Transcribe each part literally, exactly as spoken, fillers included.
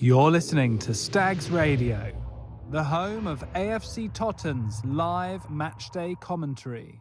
You're listening to Stags Radio, the home of A F C Tottenham's live matchday commentary.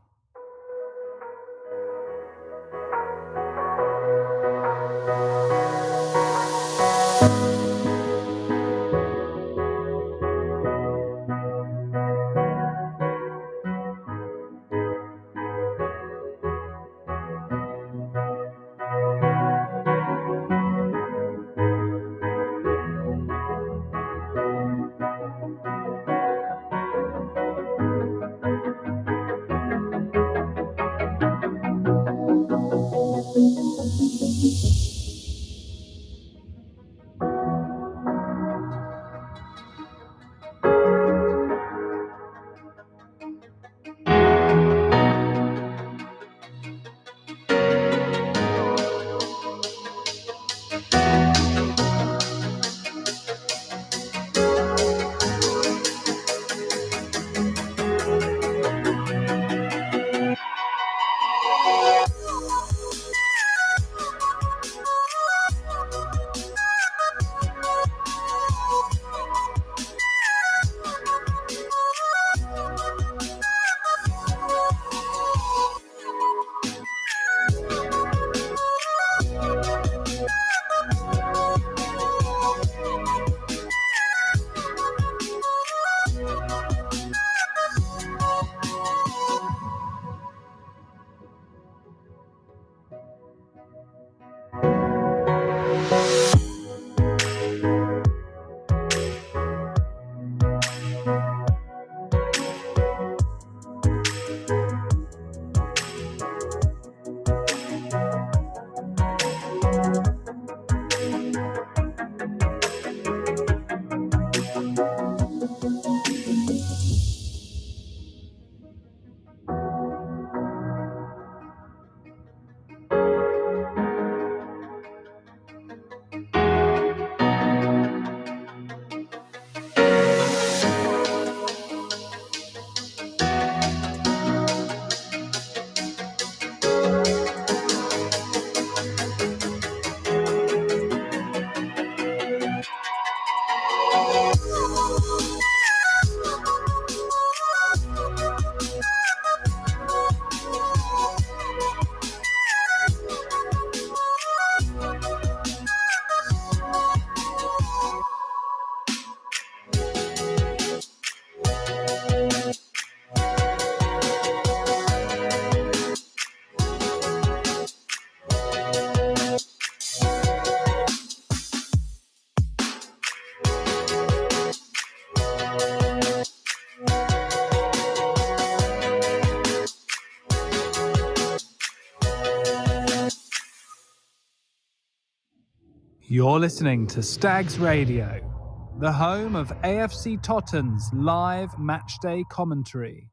You're listening to Stags Radio, the home of A F C Tottenham's live matchday commentary.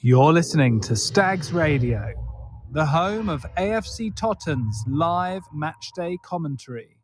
You're listening to Stags Radio, the home of A F C Tottenham's live matchday commentary.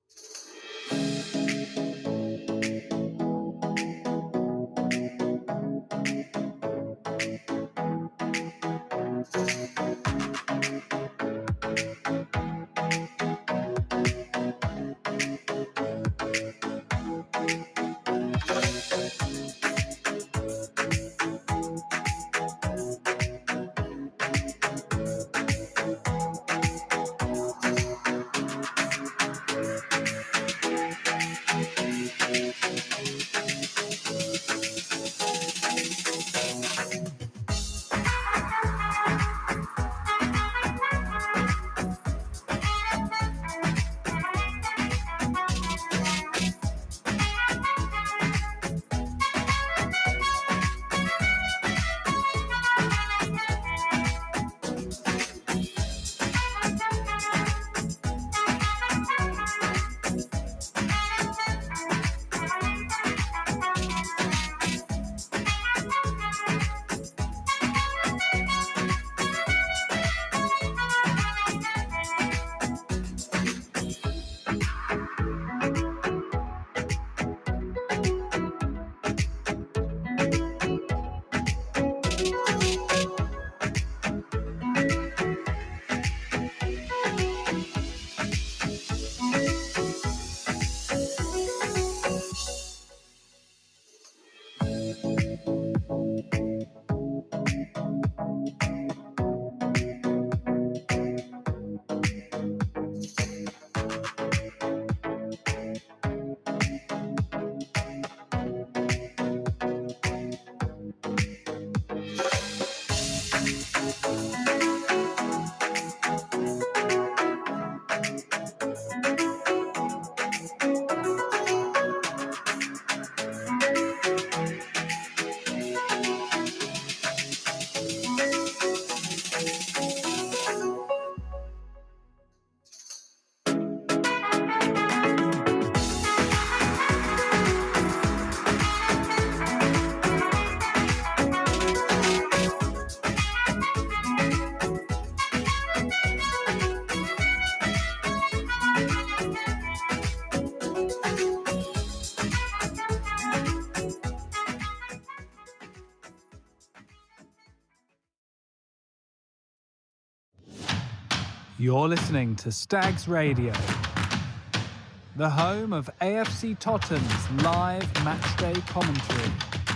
You're listening to Stags Radio, the home of A F C Tottenham's live matchday commentary.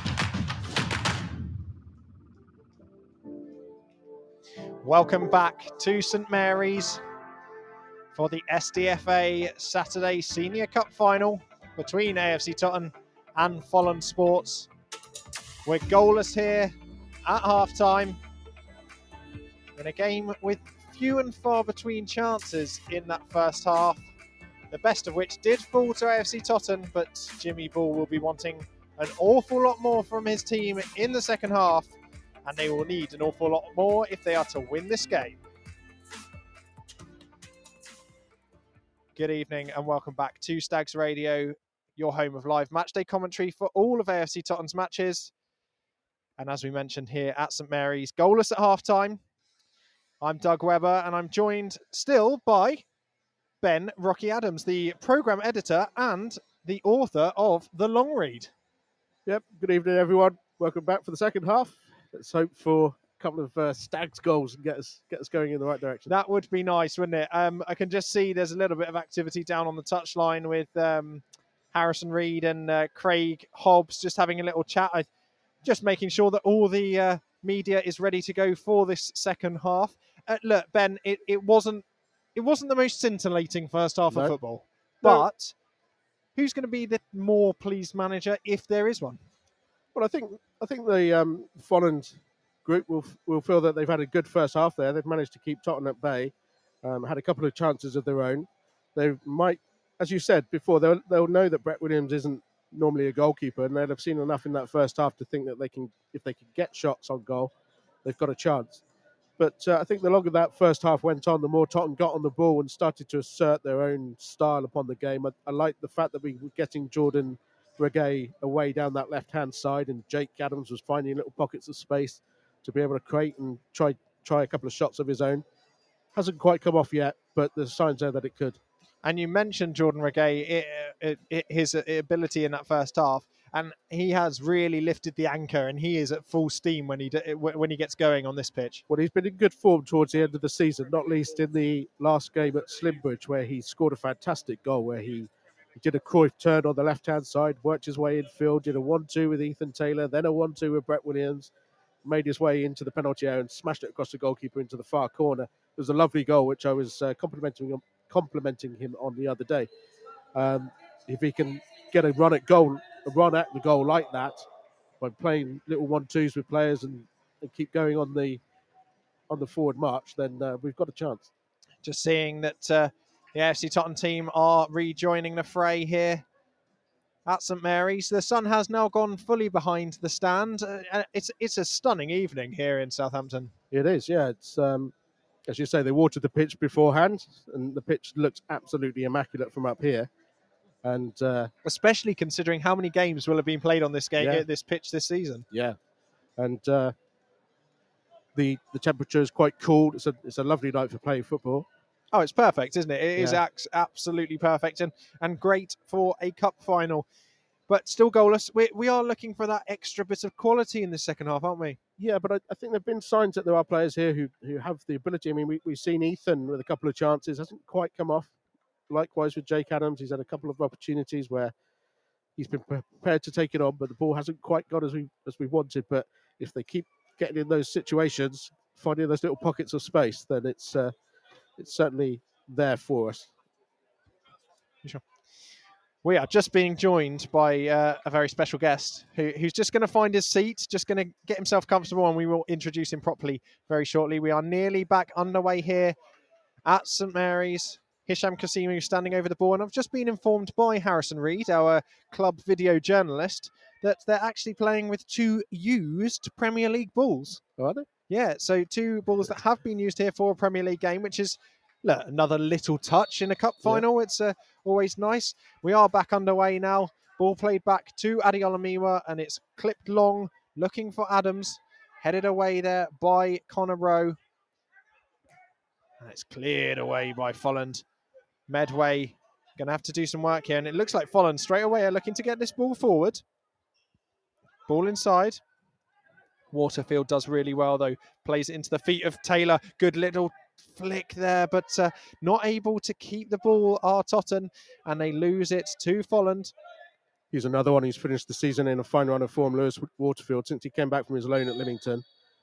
Welcome back to St Mary's for the S D F A Saturday Senior Cup final between A F C Tottenham and Folland Sports. We're goalless here at half-time in a game with few and far between chances in that first half, the best of which did fall to A F C Tottenham, but Jimmy Ball will be wanting an awful lot more from his team in the second half, and they will need an awful lot more if they are to win this game. Good evening and welcome back to Stags Radio, your home of live matchday commentary for all of A F C Tottenham's matches. And as we mentioned here at St Mary's, goalless at half-time. I'm Doug Webber, and I'm joined still by Ben Rocky Adams, the programme editor and the author of The Long Read. Yep, good evening, everyone. Welcome back for the second half. Let's hope for a couple of uh, Stags goals and get us get us going in the right direction. That would be nice, wouldn't it? Um, I can just see there's a little bit of activity down on the touchline with um, Harrison Reed and uh, Craig Hobbs just having a little chat. I, just making sure that all the uh, media is ready to go for this second half. Uh, look, Ben, it, it wasn't it wasn't the most scintillating first half no. of football, no. but who's going to be the more pleased manager if there is one? Well, I think I think the um, Folland group will will feel that they've had a good first half there. They've managed to keep Tottenham at bay, um, had a couple of chances of their own. They might, as you said before, they'll they'll know that Brett Williams isn't normally a goalkeeper, and they'll have seen enough in that first half to think that they can, if they can get shots on goal, they've got a chance. But uh, I think the longer that first half went on, the more Tottenham got on the ball and started to assert their own style upon the game. I, I like the fact that we were getting Jordan Regay away down that left-hand side, and Jake Adams was finding little pockets of space. to be able to create and try try a couple of shots of his own. Hasn't quite come off yet, but there's signs there that it could. And you mentioned Jordan Regay, it, it, it, his ability in that first half, and he has really lifted the anchor, and he is at full steam when he when he gets going on this pitch. Well, he's been in good form towards the end of the season, not least in the last game at Slimbridge, where he scored a fantastic goal, where he, he did a Cruyff turn on the left-hand side, worked his way infield, did a one two with Ethan Taylor, then a one two with Brett Williams, made his way into the penalty area and smashed it across the goalkeeper into the far corner. It was a lovely goal, which I was uh, complimenting him, complimenting him on the other day. Um, if he can get a run at goal, a run at the goal like that, by playing little one-twos with players and, and keep going on the on the forward march, then uh, we've got a chance. Just seeing that uh, the A F C Tottenham team are rejoining the fray here at St Mary's. The sun has now gone fully behind the stand. Uh, it's it's a stunning evening here in Southampton. It is, yeah. It's um, as you say, they watered the pitch beforehand, and the pitch looks absolutely immaculate from up here. And uh, especially considering how many games will have been played on this game, yeah. this pitch this season. Yeah, and uh, the the temperature is quite cool. It's a it's a lovely night for playing football. Oh, it's perfect, isn't it? It yeah. is ac- absolutely perfect and, and great for a cup final. But still goalless. We we are looking for that extra bit of quality in the second half, aren't we? Yeah, but I, I think there have been signs that there are players here who, who have the ability. I mean, we, we've seen Ethan with a couple of chances, hasn't quite come off. Likewise with Jake Adams, he's had a couple of opportunities where he's been prepared to take it on, but the ball hasn't quite got as we as we wanted. But if they keep getting in those situations, finding those little pockets of space, then it's uh, it's certainly there for us. Sure. We are just being joined by uh, a very special guest who, who's just going to find his seat, just going to get himself comfortable, and we will introduce him properly very shortly. We are nearly back underway here at St Mary's. Hisham Kasimu standing over the ball, and I've just been informed by Harrison Reed, our club video journalist, that they're actually playing with two used Premier League balls. Oh, are they? Yeah, so two balls that have been used here for a Premier League game, which is look, another little touch in a cup final. Yeah. It's uh, always nice. We are back underway now. Ball played back to Adeola Miwa, and it's clipped long, looking for Adams. Headed away there by Connor Rowe. And it's cleared away by Folland. Medway going to have to do some work here, and it looks like Folland straight away are looking to get this ball forward. Ball inside. Waterfield does really well, though. Plays it into the feet of Taylor. Good little flick there, but uh, not able to keep the ball are Totten, and they lose it to Folland. He's another one who's finished the season in a fine run of form, Lewis Waterfield, since he came back from his loan at Lymington.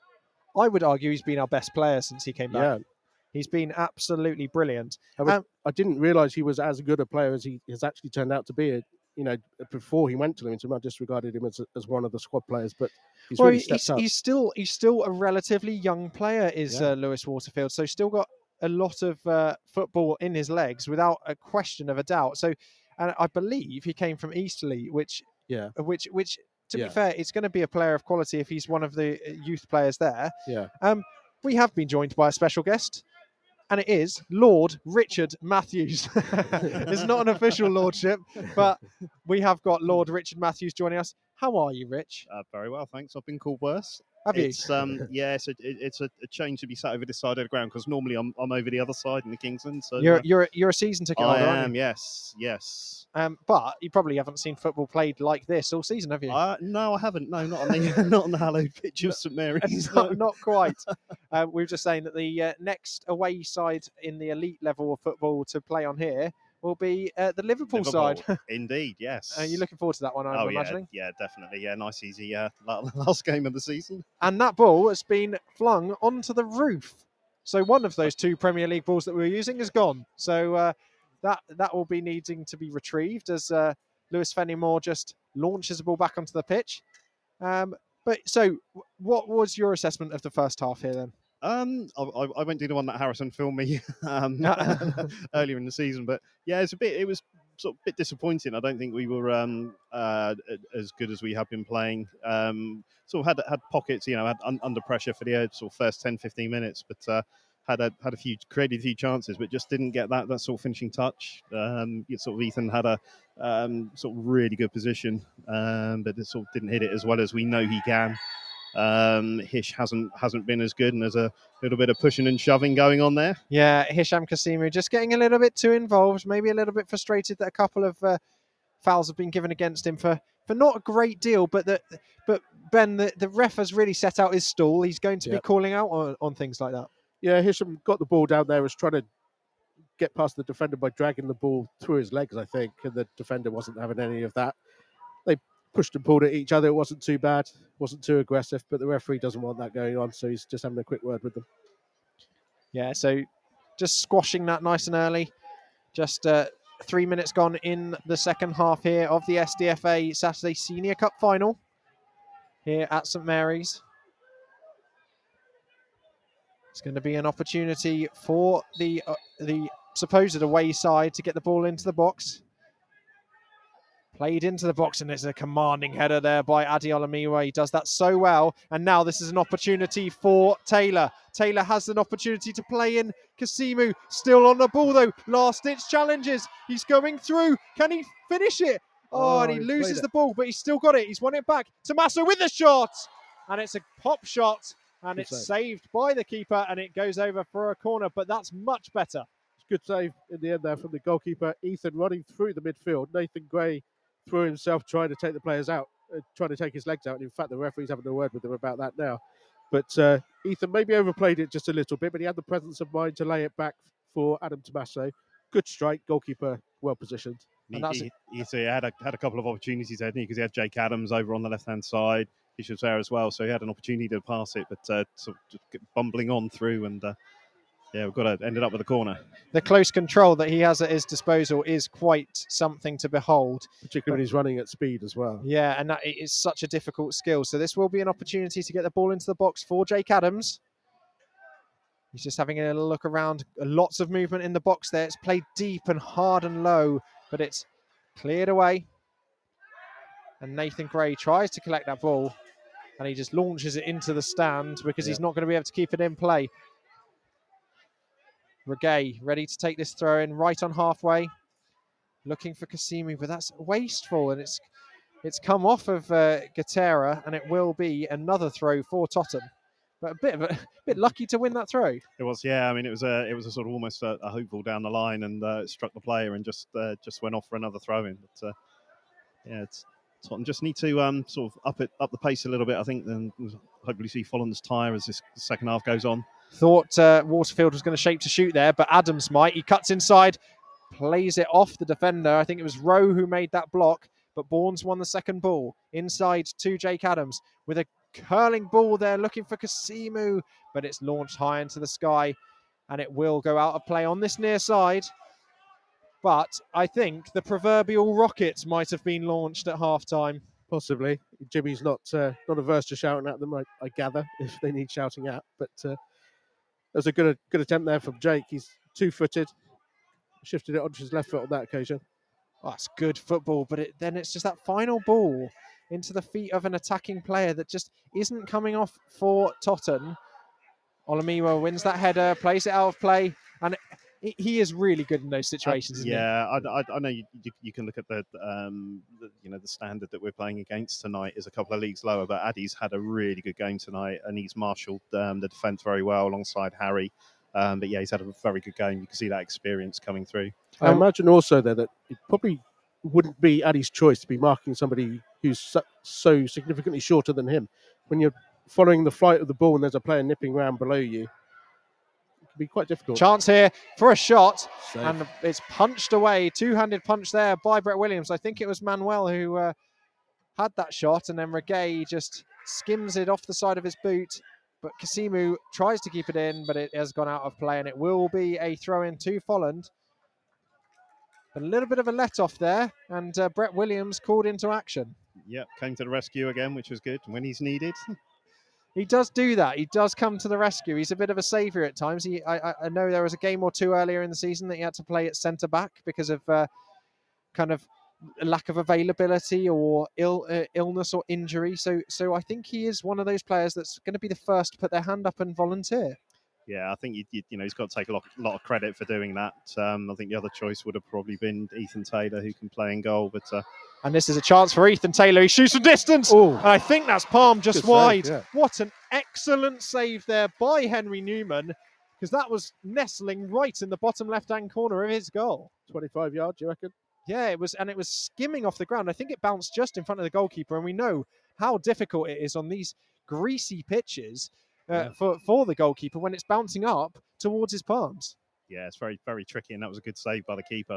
I would argue he's been our best player since he came back. Yeah. He's been absolutely brilliant. I, would, um, I didn't realise he was as good a player as he has actually turned out to be. You know, before he went to Lymington, I disregarded him as, as one of the squad players, but he's well, really stepped he's, up. He's still he's still a relatively young player, is yeah. uh, Lewis Waterfield. So still got a lot of uh, football in his legs, without a question of a doubt. So, and I believe he came from Easterley, which yeah, which which to yeah. be fair, it's going to be a player of quality if he's one of the youth players there. Yeah. Um, we have been joined by a special guest. And it is Lord Richard Matthews. It's not an official lordship, but we have got Lord Richard Matthews joining us. How are you, Rich? Uh, very well, thanks. I've been called worse. Have it's, you? Um, yeah, it's a, it, it's a, a change to be sat over this side of the ground, because normally I'm I'm over the other side in the Kingsland. So you're uh, you're you're a season ticket holder, I aren't am, you? yes, yes. Um, but you probably haven't seen football played like this all season, have you? Uh, no, I haven't. No, not on the not on the hallowed pitch of St Mary's. not, not quite. um, we were just saying that the uh, next away side in the elite level of football to play on here will be uh, the Liverpool, Liverpool side. Indeed, yes. Are you looking forward to that one, I'm oh, imagining? Yeah, yeah, definitely. Yeah, nice, easy uh, last game of the season. And that ball has been flung onto the roof. So one of those two Premier League balls that we were using is gone. So uh, that that will be needing to be retrieved as uh, Lewis Fenimore just launches the ball back onto the pitch. Um, but so what was your assessment of the first half here then? Um, I, I went to the one that Harrison filmed me um, earlier in the season, but yeah, it's a bit. It was sort of a bit disappointing. I don't think we were um, uh, as good as we have been playing. Um, sort of had had pockets, you know, had un, under pressure for the sort of first ten, fifteen minutes, but uh, had a had a few created a few chances, but just didn't get that that sort of finishing touch. Um, sort of Ethan had a um, sort of really good position, um, but it sort of didn't hit it as well as we know he can. Um, Hish hasn't hasn't been as good, and there's a little bit of pushing and shoving going on there. Yeah, Hisham Kasimu just getting a little bit too involved, maybe a little bit frustrated that a couple of uh, fouls have been given against him for, for not a great deal, but that but Ben, the, the ref has really set out his stall. He's going to Yep. be calling out on, on things like that. Yeah, Hisham got the ball down there, was trying to get past the defender by dragging the ball through his legs, I think, and the defender wasn't having any of that. They pushed and pulled at each other. It wasn't too bad, wasn't too aggressive, but the referee doesn't want that going on, so he's just having a quick word with them. Yeah, so just squashing that nice and early. Just uh, three minutes gone in the second half here of the S D F A Saturday Senior Cup final here at St Mary's. It's going to be an opportunity for the uh, the supposed away side to get the ball into the box. Played into the box, and there's a commanding header there by Adi Olamiwa. He does that so well. And now this is an opportunity for Taylor. Taylor has an opportunity to play in. Kasimu still on the ball, though. Last-ditch challenges. He's going through. Can he finish it? Oh, Oh, and he he loses played the it. ball, but he's still got it. He's won it back. Tommaso with the shot. And it's a pop shot. And Good it's save. saved by the keeper, and it goes over for a corner. But that's much better. Good save in the end there from the goalkeeper. Ethan running through the midfield. Nathan Gray threw himself trying to take the players out, uh, trying to take his legs out. And in fact, the referee's having a word with him about that now. But uh, Ethan maybe overplayed it just a little bit, but he had the presence of mind to lay it back for Adam Tommaso. Good strike, goalkeeper well positioned. He, And that's he, he, so he had a had a couple of opportunities there, didn't he? Because he had Jake Adams over on the left hand side. He was there as well, so he had an opportunity to pass it, but uh, sort of just kept bumbling on through, and uh, yeah, we've got to ended up with a corner. The close control that he has at his disposal is quite something to behold. Particularly when he's running at speed as well. Yeah, and that is such a difficult skill. So this will be an opportunity to get the ball into the box for Jake Adams. He's just having a little look around. Lots of movement in the box there. It's played deep and hard and low, but it's cleared away. And Nathan Gray tries to collect that ball, and he just launches it into the stand because Yeah. he's not going to be able to keep it in play. Regay ready to take this throw in right on halfway. Looking for Kasimu, but that's wasteful, and it's it's come off of uh, Gatera, and it will be another throw for Tottenham. But a bit of a, a bit lucky to win that throw. It was, yeah. I mean, it was a it was a sort of almost a, a hopeful down the line, and uh, it struck the player and just uh, just went off for another throw in. But uh, yeah, it's Tottenham just need to um, sort of up it up the pace a little bit. I think then hopefully see Folland's tire as this second half goes on. Thought uh, Waterfield was going to shape to shoot there, but Adams might. He cuts inside, plays it off the defender. I think it was Rowe who made that block, but Bournes won the second ball. Inside to Jake Adams with a curling ball there, looking for Kasimu, but it's launched high into the sky, and it will go out of play on this near side. But I think the proverbial rockets might have been launched at half-time. Possibly. Jimmy's not uh, not averse to shouting at them, I, I gather, if they need shouting at. But uh, there's a good good attempt there from Jake. He's two-footed, shifted it onto his left foot on that occasion. Oh, it's good football, but it, then it's just that final ball into the feet of an attacking player that just isn't coming off for Tottenham. Olamiwa wins that header, plays it out of play, and it, he is really good in those situations. Uh, isn't yeah, I, I, I know you, you, you can look at the, um, the you know the standard that we're playing against tonight is a couple of leagues lower, but Addy's had a really good game tonight, and he's marshalled um, the defence very well alongside Harry. Um, but yeah, he's had a very good game. You can see that experience coming through. I Um, imagine also there that it probably wouldn't be Addy's choice to be marking somebody who's so, so significantly shorter than him. When you're following the flight of the ball and there's a player nipping around below you, it can be quite difficult. Chance here for a shot, Save. and it's punched away. Two-handed punch there by Brett Williams. I think it was Manuel who uh, had that shot, and then Regay just skims it off the side of his boot. But Kasimu tries to keep it in, but it has gone out of play, and it will be a throw-in to Folland. A little bit of a let-off there, and uh, Brett Williams called into action. Yep, came to the rescue again, which was good when he's needed. He does do that. He does come to the rescue. He's a bit of a saviour at times. He, I, I know there was a game or two earlier in the season that he had to play at centre-back because of uh, kind of lack of availability or ill, uh, illness or injury. So, so I think he is one of those players that's going to be the first to put their hand up and volunteer. Yeah, I think you, you, you know he's got to take a lot, lot of credit for doing that. Um, I think the other choice would have probably been Ethan Taylor, who can play in goal. But uh, and this is a chance for Ethan Taylor. He shoots from distance. Oh, And I think that's palm just good save, wide. yeah. What an excellent save there by Henry Newman, because that was nestling right in the bottom left-hand corner of his goal. twenty-five yards, you reckon? Yeah, it was, and it was skimming off the ground. I think it bounced just in front of the goalkeeper, and we know how difficult it is on these greasy pitches uh, Yeah. for, for the goalkeeper when it's bouncing up towards his palms. yeah, it's very, very tricky, and that was a good save by the keeper.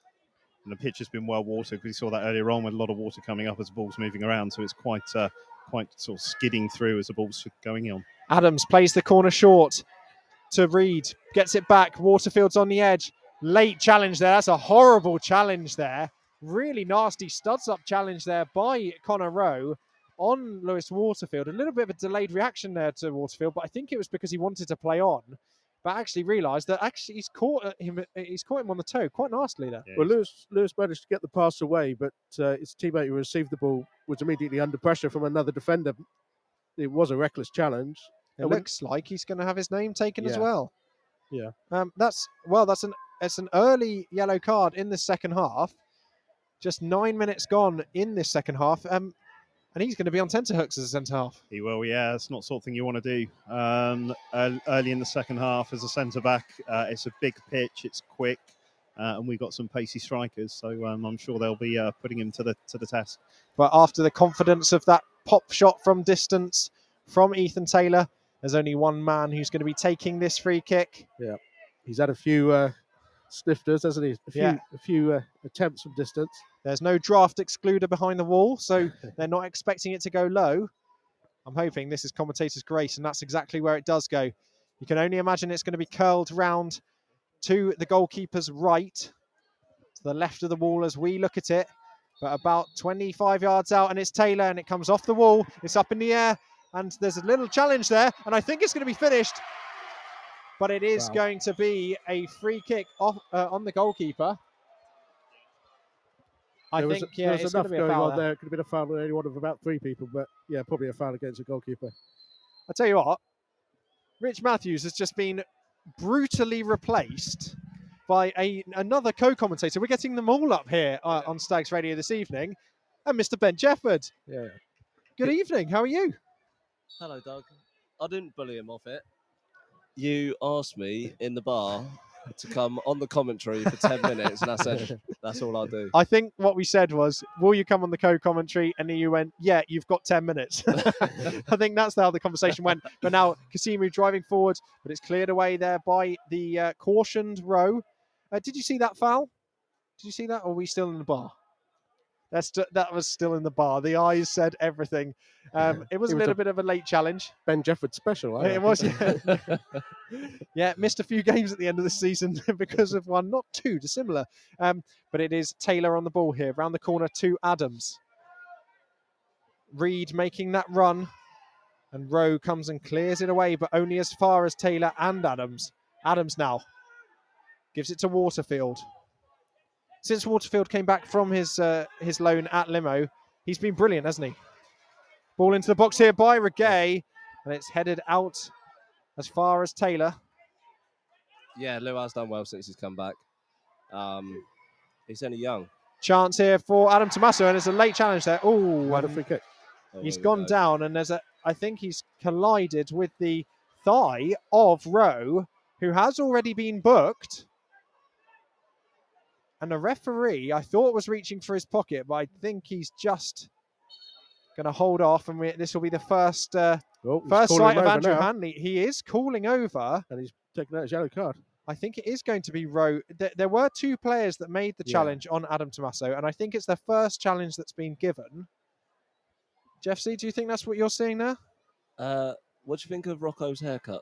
And the pitch has been well watered. We saw that earlier on with a lot of water coming up as the ball's moving around, so it's quite, uh, quite sort of skidding through as the ball's going on. Adams plays the corner short to Reed, gets it back. Waterfield's on the edge. Late challenge there. That's a horrible challenge there. Really nasty studs up challenge there by Connor Rowe on Lewis Waterfield. A little bit of a delayed reaction there to Waterfield, but I think it was because he wanted to play on, but actually realised that actually he's caught him. He's caught him on the toe quite nastily there. Yeah, Well, he's- Lewis, Lewis managed to get the pass away, but uh, his teammate who received the ball was immediately under pressure from another defender. It was a reckless challenge. It And when- looks like he's going to have his name taken as Yeah. well. Yeah. Um, that's well. That's an it's an early yellow card in the second half. Just nine minutes gone in this second half. Um, and he's going to be on tenterhooks as a centre half. He will, yeah. It's not the sort of thing you want to do um, ear- early in the second half as a centre back. Uh, it's a big pitch, it's quick, uh, and we've got some pacey strikers, so um, I'm sure they'll be uh, putting him to the to the test. But after the confidence of that pop shot from distance from Ethan Taylor, there's only one man who's going to be taking this free kick. He's had a few uh, snifters, hasn't he? A few, Yeah. a few uh, attempts from distance. There's no draft excluder behind the wall, so they're not expecting it to go low. I'm hoping this is commentator's grace, and that's exactly where it does go. You can only imagine it's going to be curled round to the goalkeeper's right, to the left of the wall as we look at it, but about twenty-five yards out, and it's Taylor, and it comes off the wall. It's up in the air, and there's a little challenge there, and I think it's going to be finished. But it is Wow. going to be a free kick off uh, on the goalkeeper. I there think, was, yeah, there was it's enough going to be a going foul on there. there. It could have been a foul on any one of about three people, but yeah, probably a foul against the goalkeeper. I tell you what, Rich Matthews has just been brutally replaced by a another co-commentator. We're getting them all up here uh, on Stags Radio this evening, and Mister Ben Jefford. Yeah. Good evening. How are you? Hello, Doug. I didn't bully him off it. You asked me in the bar to come on the commentary for ten minutes, and I said, that's all I'll do. I think what we said was, will you come on the co-commentary? And then you went, yeah, you've got ten minutes. I think that's how the conversation went. But now Kasimu driving forward, but it's cleared away there by the uh, cautioned Rowe. Uh, did you see that foul? Did you see that? Or are we still in the bar? That's st- that was still in the bar. The eyes said everything. Um, it was It a was little a- bit of a late challenge. Ben Jefford special. I It reckon. was, yeah. Yeah, missed a few games at the end of the season because of one, not too dissimilar. Um, but it is Taylor on the ball here, round the corner to Adams. Reed making that run, and Rowe comes and clears it away, but only as far as Taylor and Adams. Adams now gives it to Waterfield. Since Waterfield came back from his uh, his loan at Limo, he's been brilliant, hasn't he? Ball into the box here by Regay, and it's headed out as far as Taylor. Yeah, Lou has done well since he's come back. Um, he's only young. Chance here for Adam Tommaso, and it's a late challenge there. Oh, Had a and free kick. Oh, he's here we gone go. down, and there's a. I think he's collided with the thigh of Rowe, who has already been booked. And the referee, I thought, was reaching for his pocket, but I think he's just going to hold off, and we, this will be the first uh, Oh, he's first calling sight him of over Andrew now, Hanley. He is calling over. and he's taking out his yellow card. I think it is going to be Rowe. There, there were two players that made the Yeah. challenge on Adam Tommaso, and I think it's their first challenge that's been given. Jeff C, do you think that's what you're seeing there? Uh, what do you think of Rocco's haircut?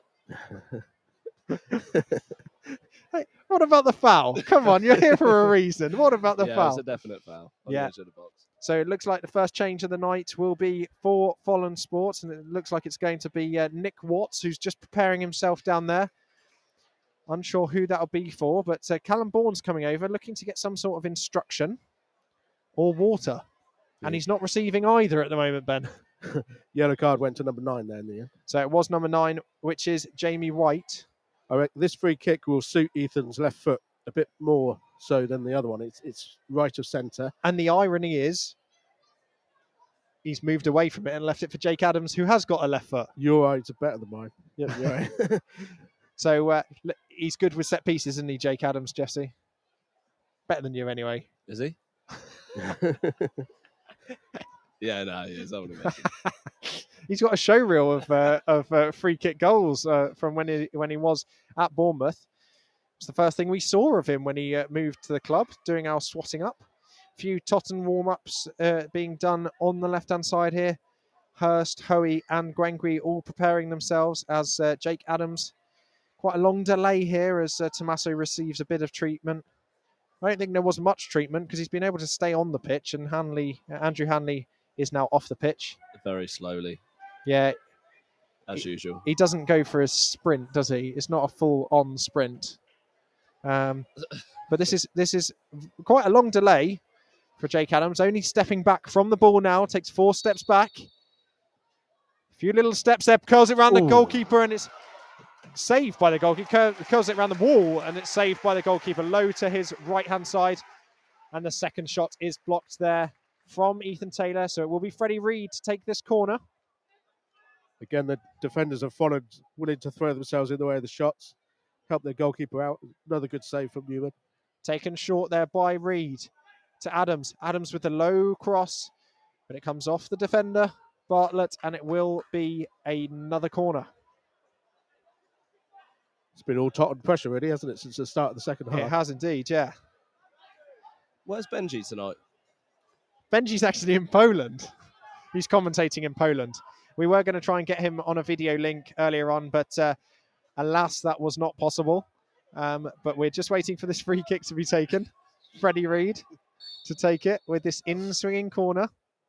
Hey, what about the foul? Come on, you're here for a reason. What about the yeah, foul? it's a definite foul on Yeah. the edge of the box. So it looks like the first change of the night will be for Folland Sports, and it looks like it's going to be uh, Nick Watts, who's just preparing himself down there. Unsure who that'll be for, but uh, Callum Bourne's coming over, looking to get some sort of instruction or water. And Yeah. he's not receiving either at the moment, Ben. Yellow card went to number nine there in the end. So it was number nine, which is Jamie White. I reckon this free kick will suit Ethan's left foot a bit more so than the other one. It's it's right of centre. And the irony is, he's moved away from it and left it for Jake Adams, who has got a left foot. Your eyes are better than mine. Yep, you're right. So uh, he's good with set pieces, isn't he, Jake Adams, Jesse? Better than you anyway. Is he? Yeah, no, he is. I would imagine. He's got a show reel of uh, of uh, free kick goals uh, from when he when he was at Bournemouth. It's the first thing we saw of him when he uh, moved to the club, doing our swatting up. A few Totten warm-ups uh, being done on the left-hand side here. Hurst, Hoey and Gwengui all preparing themselves as uh, Jake Adams. Quite a long delay here as uh, Tommaso receives a bit of treatment. I don't think there was much treatment because he's been able to stay on the pitch, and Hanley, uh, Andrew Hanley is now off the pitch. Very slowly, Yeah, as he, usual. he doesn't go for a sprint, does he? It's not a full-on sprint. Um, but this is this is quite a long delay for Jake Adams. Only stepping back from the ball now. Takes four steps back. A few little steps there. Curls it around the Ooh. goalkeeper, and it's saved by the goalkeeper. Cur- curls it around the wall, and it's saved by the goalkeeper. Low to his right-hand side. And the second shot is blocked there from Ethan Taylor. So it will be Freddie Reid to take this corner. Again, the defenders have followed, willing to throw themselves in the way of the shots. Help their goalkeeper out. Another good save from Newman. Taken short there by Reid to Adams. Adams with the low cross, but it comes off the defender, Bartlett, and it will be another corner. It's been all Tottenham pressure, really, hasn't it, since the start of the second half? It has indeed, yeah. Where's Benji tonight? Benji's actually in Poland. He's commentating in Poland. We were going to try and get him on a video link earlier on, but uh, alas, that was not possible. Um, but we're just waiting for this free kick to be taken. Freddie Reid to take it with this in-swinging corner.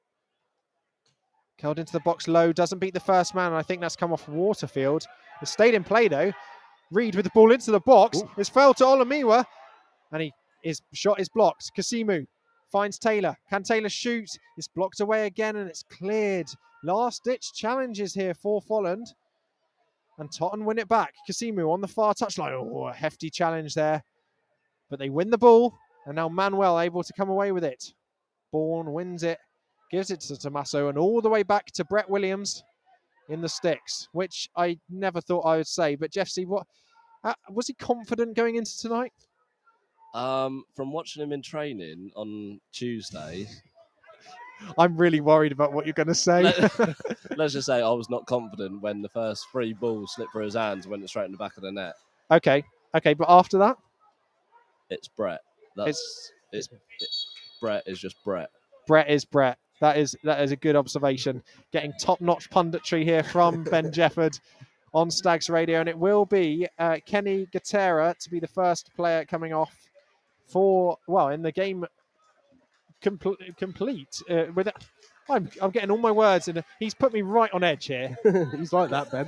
Curled into the box low, doesn't beat the first man, and I think that's come off Waterfield. It stayed in play, though. Reid with the ball into the box. Ooh. It's fell to Olamiwa, and he his shot is blocked. Kasimu finds Taylor. Can Taylor shoot? It's blocked away again, and it's cleared. Last-ditch challenges here for Folland. And Totten win it back. Kasimu on the far touchline. Oh, a hefty challenge there. But they win the ball. And now Manuel able to come away with it. Bourne wins it. Gives it to Tommaso. And all the way back to Brett Williams in the sticks. Which I never thought I would say. But Jeff C, what, uh, was he confident going into tonight? Um, from watching him in training on Tuesday, I'm really worried about what you're going to say. Let, let's just say I was not confident when the first three balls slipped through his hands and went straight in the back of the net. Okay. Okay. But after that? It's Brett. That's it's, it's it, Brett is just Brett. Brett is Brett. That is that is a good observation. Getting top-notch punditry here from Ben Jefford on Stags Radio, and it will be uh, Kenny Gatera to be the first player coming off for well in the game compl- complete. Uh, with it. I'm I'm getting all my words, and he's put me right on edge here. He's like that, Ben.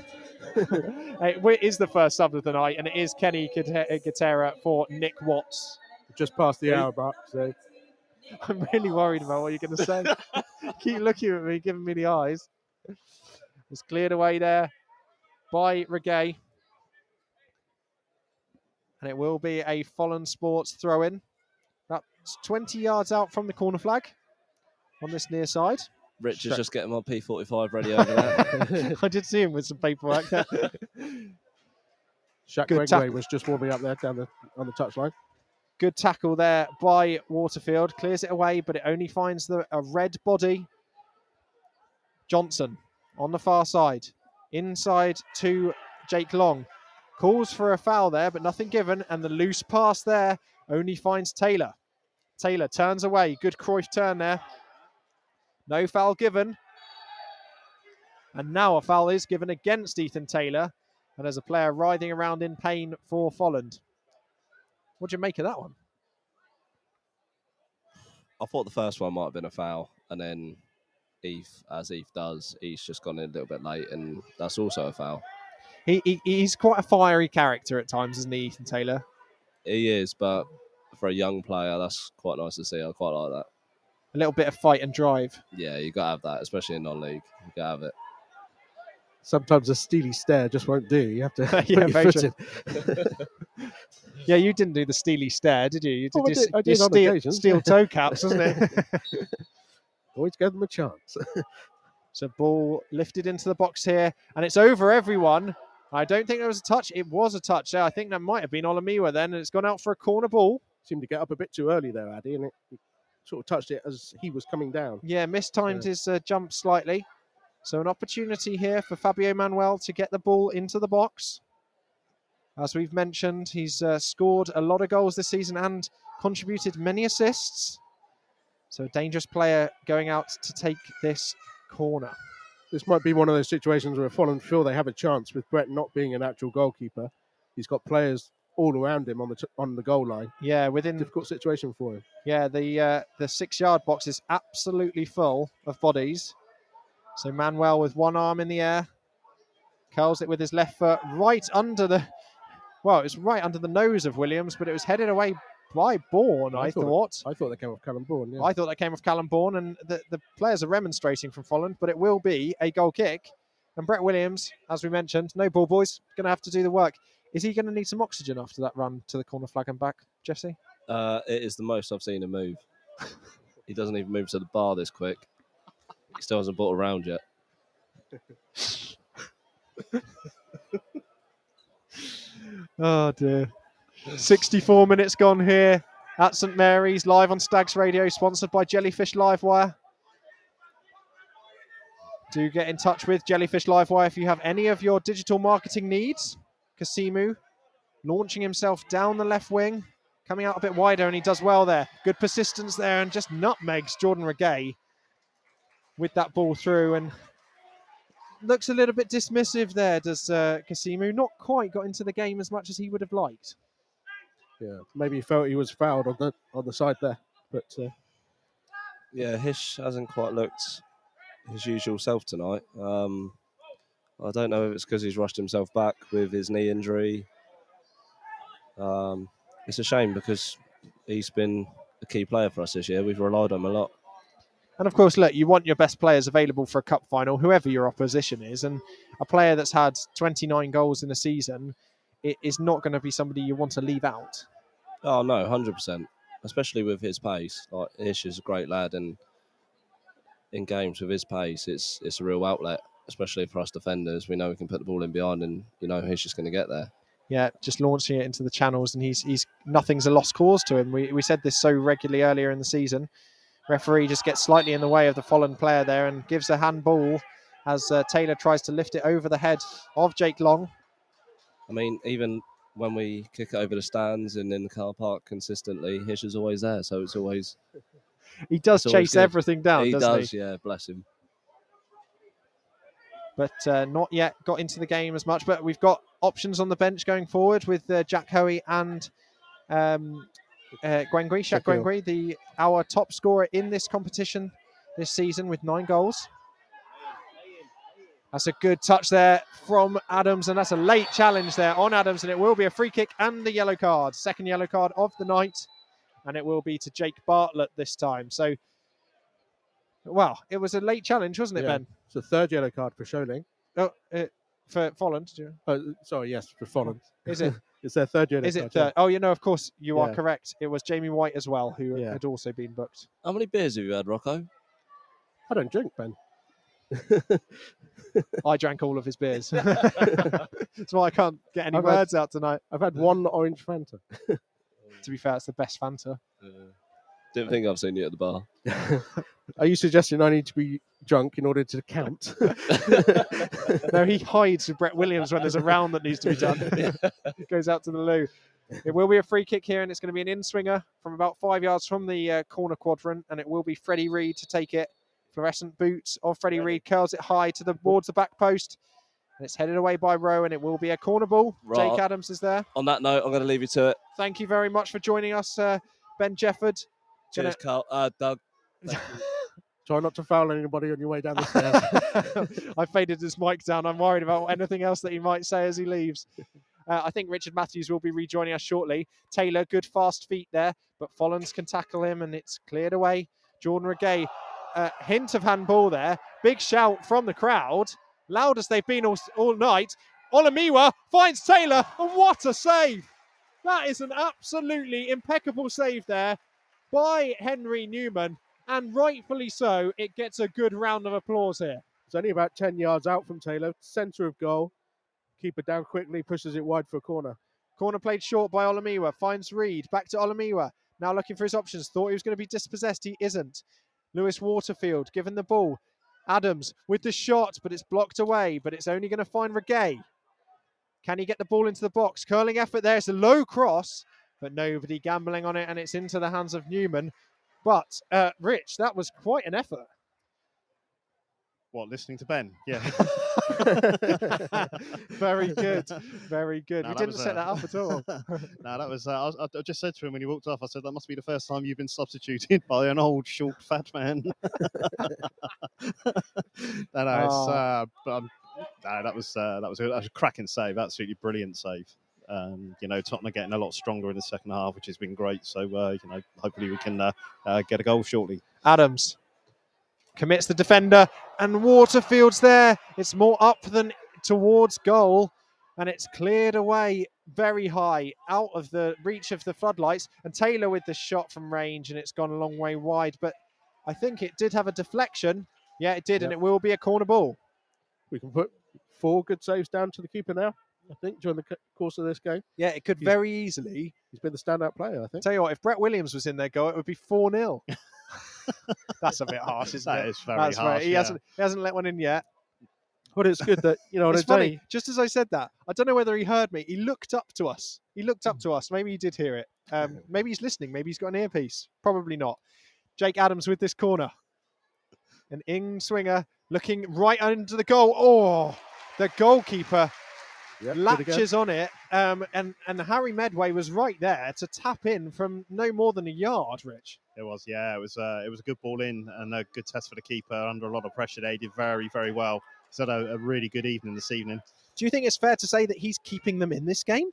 It is the first sub of the night, and it is Kenny Gatera for Nick Watts. Just past the hour mark, so I'm really worried about what you're going to say. Keep looking at me, giving me the eyes. It's cleared away there by Regay. And it will be a Folland Sports throw-in. That's twenty yards out from the corner flag on this near side. Rich is just getting my P forty-five ready over there. I did see him with some paperwork. Shaq Good Gregory tackle. was just warming up there down the on the touchline. Good tackle there by Waterfield. Clears it away, but it only finds the a red body. Johnson on the far side. Inside to Jake Long. Calls for a foul there, but nothing given. And the loose pass there only finds Taylor. Taylor turns away. Good Cruyff turn there. No foul given. And now a foul is given against Ethan Taylor. And there's a player writhing around in pain for Folland. What do you make of that one? I thought the first one might have been a foul, and then Eve, as Eve does, he's just gone in a little bit late, and that's also a foul. He, he He's quite a fiery character at times, isn't he, Ethan Taylor? He is, but for a young player, that's quite nice to see. I quite like that. A little bit of fight and drive. Yeah, you got to have that, especially in non-league. You got to have it. sometimes a steely stare just won't do. You have to put Yeah, your very foot true. in. Yeah, you didn't do the steely stare, did you? You did Oh, I your, did- I your did on steel, occasions, steel yeah. toe caps, wasn't it? Always give them a chance. So ball lifted into the box here, and it's over everyone. I don't think there was a touch. It was a touch there. I think that might have been Olamiwa then, and it's gone out for a corner ball. Seemed to get up a bit too early there, Addy, and it he sort of touched it as he was coming down. Yeah, mistimed Yeah. his uh, jump slightly. So an opportunity here for Fabio Manuel to get the ball into the box. As we've mentioned, he's uh, scored a lot of goals this season and contributed many assists. So a dangerous player going out to take this corner. This might be one of those situations where Folland feel they have a chance with Brett not being an actual goalkeeper. He's got players all around him on the t- on the goal line. Yeah, within Difficult situation for him. yeah the uh, the six yard box is absolutely full of bodies. So Manuel with one arm in the air, curls it with his left foot right under the well, it was right under the nose of Williams, but it was headed away by Bourne. I, I thought it- thought. I thought that came off Callum Bourne. Yeah. I thought that came off Callum Bourne, and the, the players are remonstrating from Folland, but it will be a goal kick. And Brett Williams, as we mentioned, no ball boys, going to have to do the work. Is he going to need some oxygen after that run to the corner flag and back, Jesse? Uh, it is the most I've seen him move. He doesn't even move to the bar this quick. He still hasn't bought around yet. Oh, dear. sixty-four minutes gone here at St Mary's, live on Stags Radio, sponsored by Jellyfish Livewire. Do get in touch with Jellyfish Livewire if you have any of your digital marketing needs. Kasimu launching himself down the left wing, coming out a bit wider, and he does well there. Good persistence there, and just nutmegs Jordan Regay with that ball through, and looks a little bit dismissive there, does uh, Kasimu. Not quite got into the game as much as he would have liked. Yeah, maybe he felt he was fouled on the on the side there, but uh, Yeah, Hish hasn't quite looked his usual self tonight. Um, I don't know if it's because he's rushed himself back with his knee injury. Um, it's a shame because he's been a key player for us this year. We've relied on him a lot. And of course, look, you want your best players available for a cup final, whoever your opposition is. And a player that's had twenty-nine goals in a season, it is not going to be somebody you want to leave out. Oh, no, one hundred percent. Especially with his pace. Like, Hish is a great lad, and in games with his pace, it's it's a real outlet, especially for us defenders. We know we can put the ball in behind, and, you know, Hish is going to get there. Yeah, just launching it into the channels, and he's he's nothing's a lost cause to him. We we said this so regularly earlier in the season. Referee just gets slightly in the way of the Folland player there and gives a handball as uh, Taylor tries to lift it over the head of Jake Long. I mean, even when we kick it over the stands and in the car park consistently, Hish is always there, so it's always... He does It's always chase good. everything down, he doesn't does, he? yeah, bless him. But uh, not yet got into the game as much. But we've got options on the bench going forward with uh, Jack Hoey and um, uh, Gwengri, Shaq Shaquille. Gwengri, the our top scorer in this competition this season with nine goals. That's a good touch there from Adams, and that's a late challenge there on Adams, and it will be a free kick and a yellow card. Second yellow card of the night, and it will be to Jake Bartlett this time. So, well, it was a late challenge, wasn't it, yeah. Ben? It's the third yellow card for Scholing. Oh, uh, for Folland, do you- Oh, sorry, yes, for Folland. is it? It's their third yellow Is it card. third? Oh, you know, of course, you are Yeah. correct. It was Jamie White as well, who Yeah. had also been booked. How many beers have you had, Rocco? Yeah. I don't drink, Ben. I drank all of his beers. That's why I can't get any I've had- words out tonight. I've had one orange Fanta. To be fair, it's the best Fanta. Uh, didn't think I've seen you at the bar. Are you suggesting I need to be drunk in order to count? No, he hides with Brett Williams when there's a round that needs to be done. It goes out to the loo. It will be a free kick here, and it's going to be an in-swinger from about five yards from the uh, corner quadrant, and it will be Freddie Reid to take it. Fluorescent boots of Freddie Reid curls it high to the towards the back post, and it's headed away by Rowe, and it will be a corner ball. Right. Jake Adams is there. On that note, I'm going to leave you to it. Thank you very much for joining us, uh, Ben Jefford. Cheers, Carl. Uh, Doug. Try not to foul anybody on your way down the stairs. I faded his mic down. I'm worried about anything else that he might say as he leaves. Uh, I think Richard Matthews will be rejoining us shortly. Taylor, good fast feet there, but Follands can tackle him, and it's cleared away. Jordan Regay, uh, hint of handball there. Big shout from the crowd. loud as they've been all, all night. Olamiwa finds Taylor, and what a save! That is an absolutely impeccable save there by Henry Newman, and rightfully so. It gets a good round of applause here. It's only about ten yards out from Taylor, centre of goal. Keeper down quickly, pushes it wide for a corner. Corner played short by Olamiwa, finds Reed, back to Olamiwa. Now looking for his options, thought he was going to be dispossessed, he isn't. Lewis Waterfield given the ball. Adams with the shot, but it's blocked away, but it's only going to find Regay. Can he get the ball into the box? Curling effort there, it's a low cross, but nobody gambling on it, and it's into the hands of Newman. But, uh, Rich, that was quite an effort. What, listening to Ben? Yeah. Very good. Very good. No, we that didn't was, set uh, that up at all. no, that was. Uh, I, was I just said to him when he walked off. I said that must be the first time you've been substituted by an old, short, fat man. no, no, it's, Oh. uh, but, um, no, that was uh, that was a, that was a cracking save. Absolutely brilliant save. Um, you know, Tottenham are getting a lot stronger in the second half, which has been great. So, uh, you know, hopefully we can uh, uh, get a goal shortly. Adams commits the defender, and Waterfield's there. It's more up than towards goal, and it's cleared away very high, out of the reach of the floodlights. And Taylor with the shot from range, and it's gone a long way wide. But I think it did have a deflection. Yeah, it did, Yep. and it will be a corner ball. We can put four good saves down to the keeper now, I think, during the c- course of this game. Yeah, it could He's- very easily. He's been the standout player, I think. Tell you what, if Brett Williams was in their goal, it would be four nil. That's a bit harsh, isn't That it? is very That's harsh. He yeah. hasn't he hasn't let one in yet. But it's good that, you know, on It's a funny, day, just as I said that, I don't know whether he heard me. He looked up to us. He looked Hmm. up to us. Maybe he did hear it. Um, maybe he's listening. Maybe he's got an earpiece. Probably not. Jake Adams with this corner. An in swinger looking right under the goal. Oh, the goalkeeper yep, good again. latches on it. Um, and, and Harry Medway was right there to tap in from no more than a yard, Rich. It was, yeah. It was, uh, it was a good ball in and a good test for the keeper under a lot of pressure. They did very, very well. He's had a, a really good evening this evening. Do you think it's fair to say that he's keeping them in this game?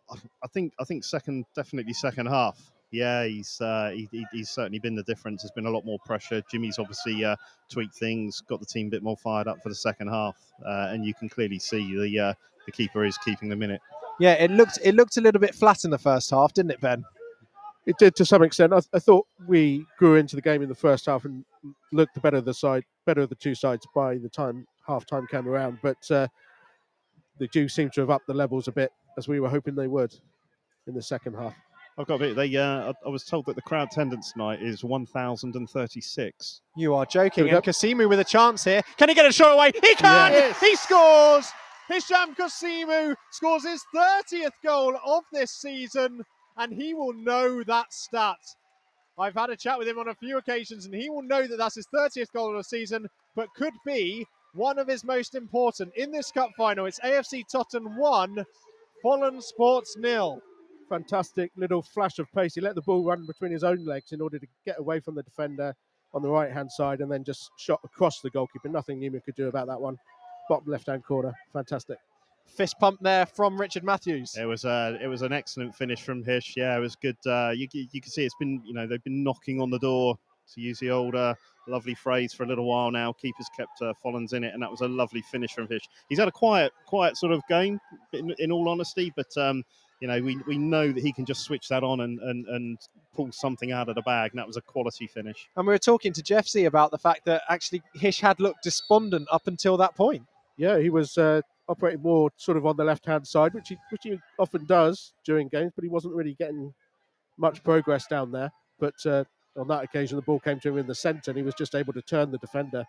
I think, I think second, definitely second half. Yeah, he's uh, he, he- he's certainly been the difference. There's been a lot more pressure. Jimmy's obviously uh, tweaked things, got the team a bit more fired up for the second half, uh, and you can clearly see the uh, the keeper is keeping them in it. Yeah, it looked it looked a little bit flat in the first half, didn't it, Ben? It did to some extent. I, I thought we grew into the game in the first half and looked the better of the side, better of the two sides by the time half time came around. But uh, they do seem to have upped the levels a bit, as we were hoping they would in the second half. I've got a bit. They, uh, I- I was told that the crowd attendance tonight is one thousand thirty-six. You are joking. Here we And go. Kasimu with a chance here. Can he get a shot away? He can! Yes. He scores! Hisham Kasimu scores his thirtieth goal of this season, and he will know that stat. I've had a chat with him on a few occasions, and he will know that that's his thirtieth goal of the season, but could be one of his most important in this cup final. It's A F C Tottenham one, Holland Sports nil. Fantastic little flash of pace. He let the ball run between his own legs in order to get away from the defender on the right-hand side and then just shot across the goalkeeper. Nothing Newman could do about that one. Bottom left-hand corner. Fantastic. Fist pump there from Richard Matthews. It was uh, it was an excellent finish from Hish. Yeah, it was good. Uh, you you can see it's been, you know, they've been knocking on the door, to use the old uh, lovely phrase, for a little while now. Keeper's kept uh, Follins in it, and that was a lovely finish from Hish. He's had a quiet quiet sort of game, in, in all honesty, but um, you know, we, we know that he can just switch that on and, and, and pull something out of the bag, and that was a quality finish. And we were talking to Jeff C about the fact that actually Hish had looked despondent up until that point. Yeah, he was uh, operating more sort of on the left-hand side, which he, which he often does during games, but he wasn't really getting much progress down there. But uh, on that occasion, the ball came to him in the centre, and he was just able to turn the defender.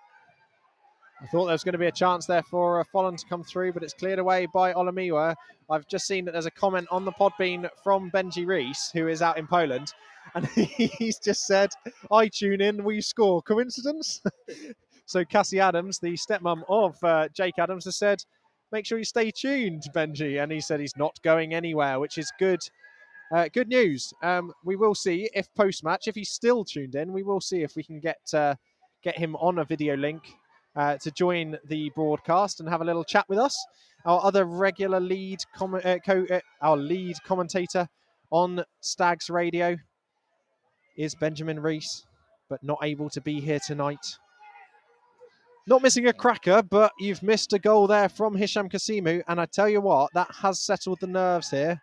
I thought there was going to be a chance there for uh, Folland to come through, but it's cleared away by Olamiwa. I've just seen that there's a comment on the Podbean from Benji Rees, who is out in Poland, and he's just said, I tune in, we score. Coincidence? So Cassie Adams, the stepmom of uh, Jake Adams, has said, make sure you stay tuned, Benji. And he said he's not going anywhere, which is good. Uh, good news. Um, we will see if post-match, if he's still tuned in, we will see if we can get uh, get him on a video link uh, to join the broadcast and have a little chat with us. Our other regular lead, com- uh, co- uh, our lead commentator on Stags Radio is Benjamin Rees, but not able to be here tonight. Not missing a cracker, but you've missed a goal there from Hisham Kasimu. And I tell you what, that has settled the nerves here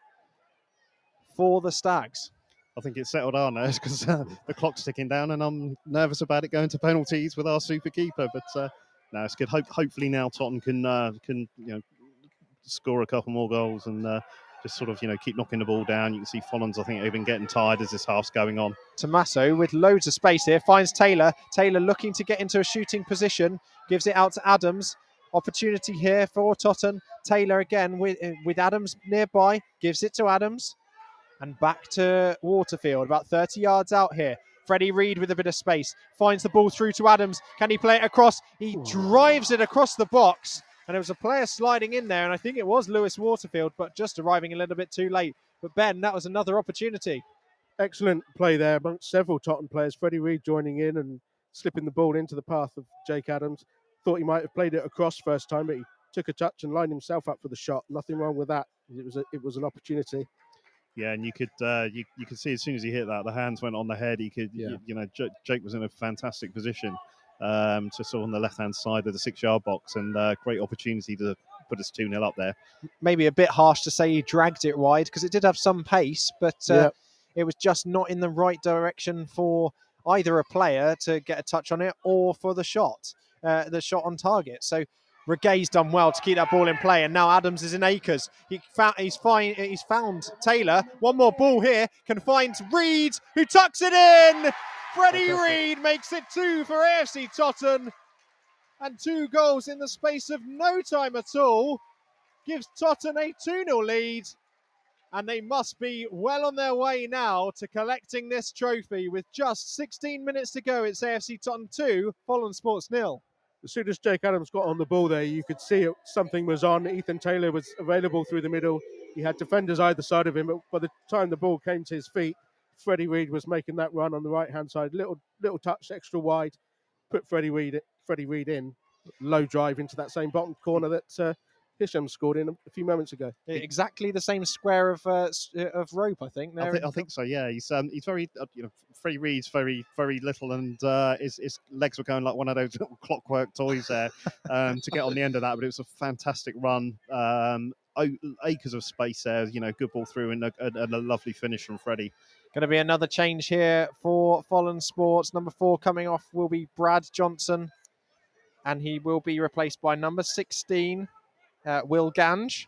for the Stags. I think it's settled our nerves because uh, the clock's ticking down, and I'm nervous about it going to penalties with our super keeper. But uh, no, it's good. Hope, hopefully now Tottenham can uh, can you know score a couple more goals and uh, just sort of you know keep knocking the ball down. You can see Follins, I think, even getting tired as this half's going on. Tommaso with loads of space here finds Taylor. Taylor looking to get into a shooting position, gives it out to Adams. Opportunity here for Tottenham. Taylor again with with Adams nearby, gives it to Adams. And back to Waterfield, about thirty yards out here. Freddie Reid with a bit of space, finds the ball through to Adams. Can he play it across? He Ooh. drives it across the box. And there was a player sliding in there, and I think it was Lewis Waterfield, but just arriving a little bit too late. But Ben, that was another opportunity. Excellent play there amongst several Tottenham players. Freddie Reid joining in and slipping the ball into the path of Jake Adams. Thought he might have played it across first time, but he took a touch and lined himself up for the shot. Nothing wrong with that. It was a, it was an opportunity. Yeah, and you could uh, you you could see as soon as he hit that, the hands went on the head. He could, yeah. you, you know, J- Jake was in a fantastic position, um, to sort of on the left hand side of the six yard box, and uh, great opportunity to put us two nil up there. Maybe a bit harsh to say he dragged it wide because it did have some pace, but uh, yeah. it was just not in the right direction for either a player to get a touch on it or for the shot, uh, the shot on target. So. Regay's done well to keep that ball in play, and now Adams is in acres. He found, he's, fine, he's found Taylor. One more ball here, can find Reid, who tucks it in. Freddie Reid makes it two for A F C Tottenham, and two goals in the space of no time at all. Gives Tottenham a two nil lead, and they must be well on their way now to collecting this trophy. With just sixteen minutes to go, it's A F C Tottenham two, Folland Sports nil. As soon as Jake Adams got on the ball there, you could see it, something was on. Ethan Taylor was available through the middle. He had defenders either side of him. But by the time the ball came to his feet, Freddie Reid was making that run on the right-hand side. Little little touch, extra wide, put Freddie Reid, Freddie Reid in. Low drive into that same bottom corner that uh, Hisham scored in a few moments ago. Exactly the same square of uh, of rope, I think. I think, I think so. Yeah, he's um, he's very uh, you know Freddie Reid's very very little, and uh, his his legs were going like one of those little clockwork toys there um, to get on the end of that. But it was a fantastic run. Um, acres of space there. You know, good ball through and a, and a lovely finish from Freddie. Going to be another change here for Folland Sports. Number four coming off will be Brad Johnson, and he will be replaced by number sixteen. Uh, Will Gange.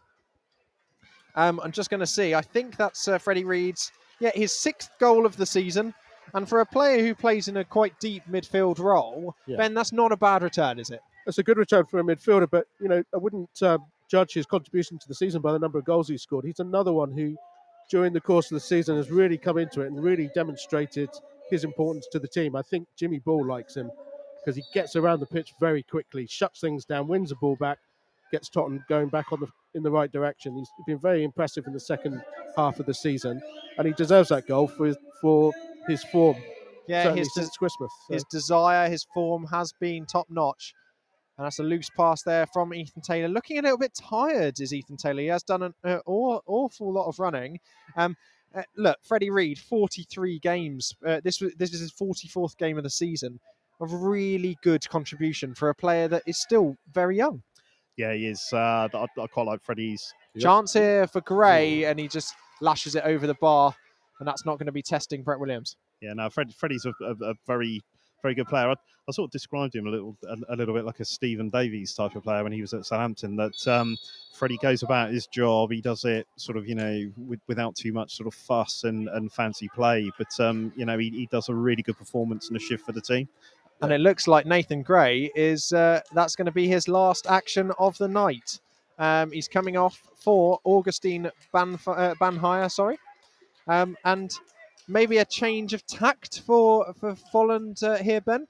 Um, I'm just going to see. I think that's uh, Freddie Reid's, yeah, his sixth goal of the season. And for a player who plays in a quite deep midfield role, yeah. Ben, that's not a bad return, is it? It's a good return for a midfielder, but you know, I wouldn't uh, judge his contribution to the season by the number of goals he scored. He's another one who, during the course of the season, has really come into it and really demonstrated his importance to the team. I think Jimmy Ball likes him because he gets around the pitch very quickly, shuts things down, wins the ball back, gets Tottenham going back on the in the right direction. He's been very impressive in the second half of the season, and he deserves that goal for his, for his form. Yeah, certainly his since des- Christmas. So. His desire, his form has been top notch, and that's a loose pass there from Ethan Taylor. Looking a little bit tired is Ethan Taylor. He has done an uh, aw- awful lot of running. Um, uh, look, Freddie Reid, forty-three games. Uh, this was this is his forty-fourth game of the season. A really good contribution for a player that is still very young. Yeah, he is. Uh, I, I quite like Freddie's. Chance here for Gray, and he just lashes it over the bar, and that's not going to be testing Brett Williams. Yeah, no, Fred, Freddie's a, a, a very, very good player. I, I sort of described him a little, a, a little bit like a Stephen Davies type of player when he was at Southampton. That um, Freddie goes about his job. He does it sort of, you know, with, without too much sort of fuss and, and fancy play. But um, you know, he, he does a really good performance and a shift for the team. And it looks like Nathan Gray is, uh, that's going to be his last action of the night. Um, he's coming off for Augustine Banf- uh, Banhire, sorry. Um, and maybe a change of tact for, for Folland uh, here, Ben?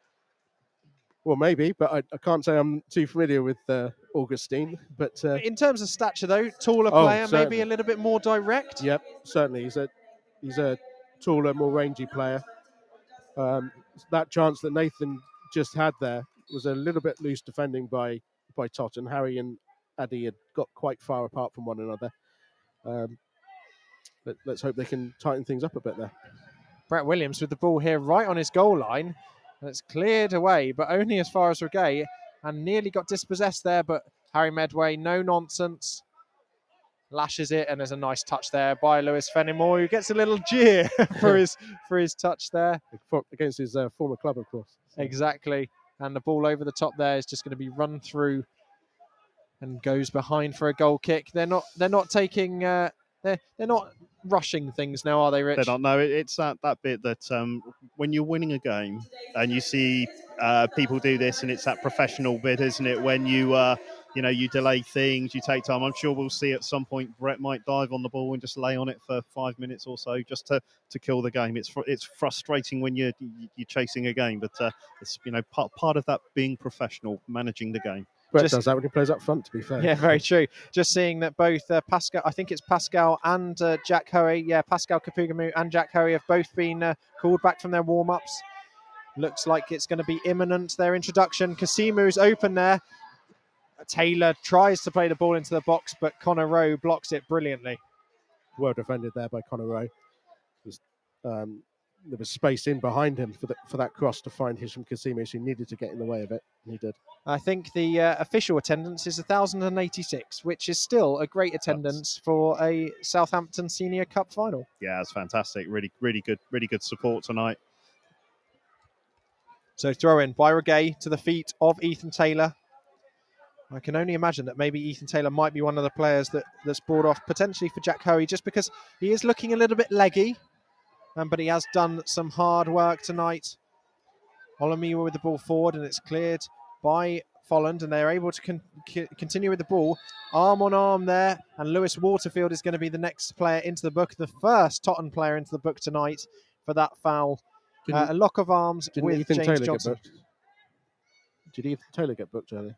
Well, maybe, but I, I can't say I'm too familiar with uh, Augustine. But uh, in terms of stature, though, taller oh, player, certainly. maybe a little bit more direct? Yep, certainly. He's a, he's a taller, more rangy player. Um, that chance that Nathan just had there was a little bit loose defending by by Totten. Harry and Addy had got quite far apart from one another. Um, but let's hope they can tighten things up a bit there. Brett Williams with the ball here right on his goal line. And it's cleared away, but only as far as Regay, and nearly got dispossessed there, but Harry Medway, no nonsense, lashes it, and there's a nice touch there by Lewis Fenimore, who gets a little jeer for his for his touch there. Against his uh, former club, of course. So. Exactly. And the ball over the top there is just going to be run through and goes behind for a goal kick. They're not they're not taking uh, they're they're not rushing things now, are they, Rich? They don't know. It's that, that bit that um, when you're winning a game and you see uh, people do this, and it's that professional bit, isn't it? When you uh, you know you delay things, you take time. I'm sure we'll see at some point Brett might dive on the ball and just lay on it for five minutes or so, just to, to kill the game. It's fr- it's frustrating when you're you're chasing a game, but uh, it's you know part part of that being professional, managing the game. Brett Just, does that when he plays up front, to be fair. Yeah, very true. Just seeing that both uh, Pascal, I think it's Pascal and uh, Jack Hoey, yeah, Pascal Kapugamu and Jack Hoey have both been uh, called back from their warm-ups. Looks like it's going to be imminent, their introduction. Kasimu's open there. Taylor tries to play the ball into the box, but Connor Rowe blocks it brilliantly. Well defended there by Connor Rowe. Was, um, there was space in behind him for, the, for that cross to find Hisham Kasimu, so he needed to get in the way of it, and he did. I think the uh, official attendance is one thousand eighty-six, which is still a great attendance for a Southampton Senior Cup final. Yeah, it's fantastic. Really, really good, really good support tonight. So throw in by Regay to the feet of Ethan Taylor. I can only imagine that maybe Ethan Taylor might be one of the players that, that's brought off potentially for Jack Hoey, just because he is looking a little bit leggy, um, but he has done some hard work tonight. Olamiwa with the ball forward, and it's cleared by Folland, and they're able to con- c- continue with the ball. Arm on arm there, and Lewis Waterfield is going to be the next player into the book, the first Tottenham player into the book tonight for that foul. Uh, a lock of arms with Ethan James Taylor Johnson. Get booked? Did Ethan Taylor get booked earlier?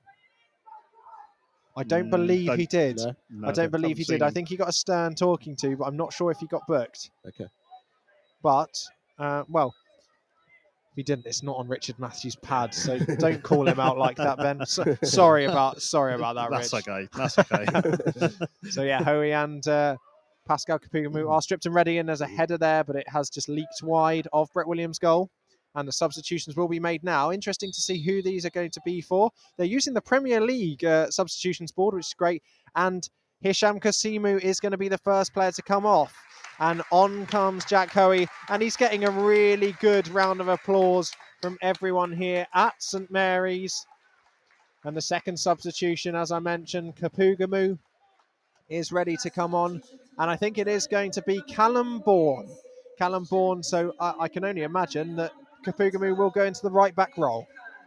I don't Mm, believe don't- he did. No? No, I don't believe he haven't did. I seen- think he got a stern talking to, but I'm not sure if he got booked. Okay. But, uh, well, if he didn't, it's not on Richard Matthews' pad, so don't call him out like that, Ben. So, sorry about sorry about that, That's Rich. okay. That's okay. So, yeah, Hoey and uh, Pascal Kapugamu are stripped and ready, and there's a header there, but it has just leaked wide of Brett Williams' goal. And the substitutions will be made now. Interesting to see who these are going to be for. They're using the Premier League uh, substitutions board, which is great. And Hisham Kasimu is going to be the first player to come off. And on comes Jack Hoey. And he's getting a really good round of applause from everyone here at St Mary's. And the second substitution, as I mentioned, Kapugamu is ready to come on. And I think it is going to be Callum Bourne. Callum Bourne, so I, I can only imagine that Kapugamu will go into the right back role.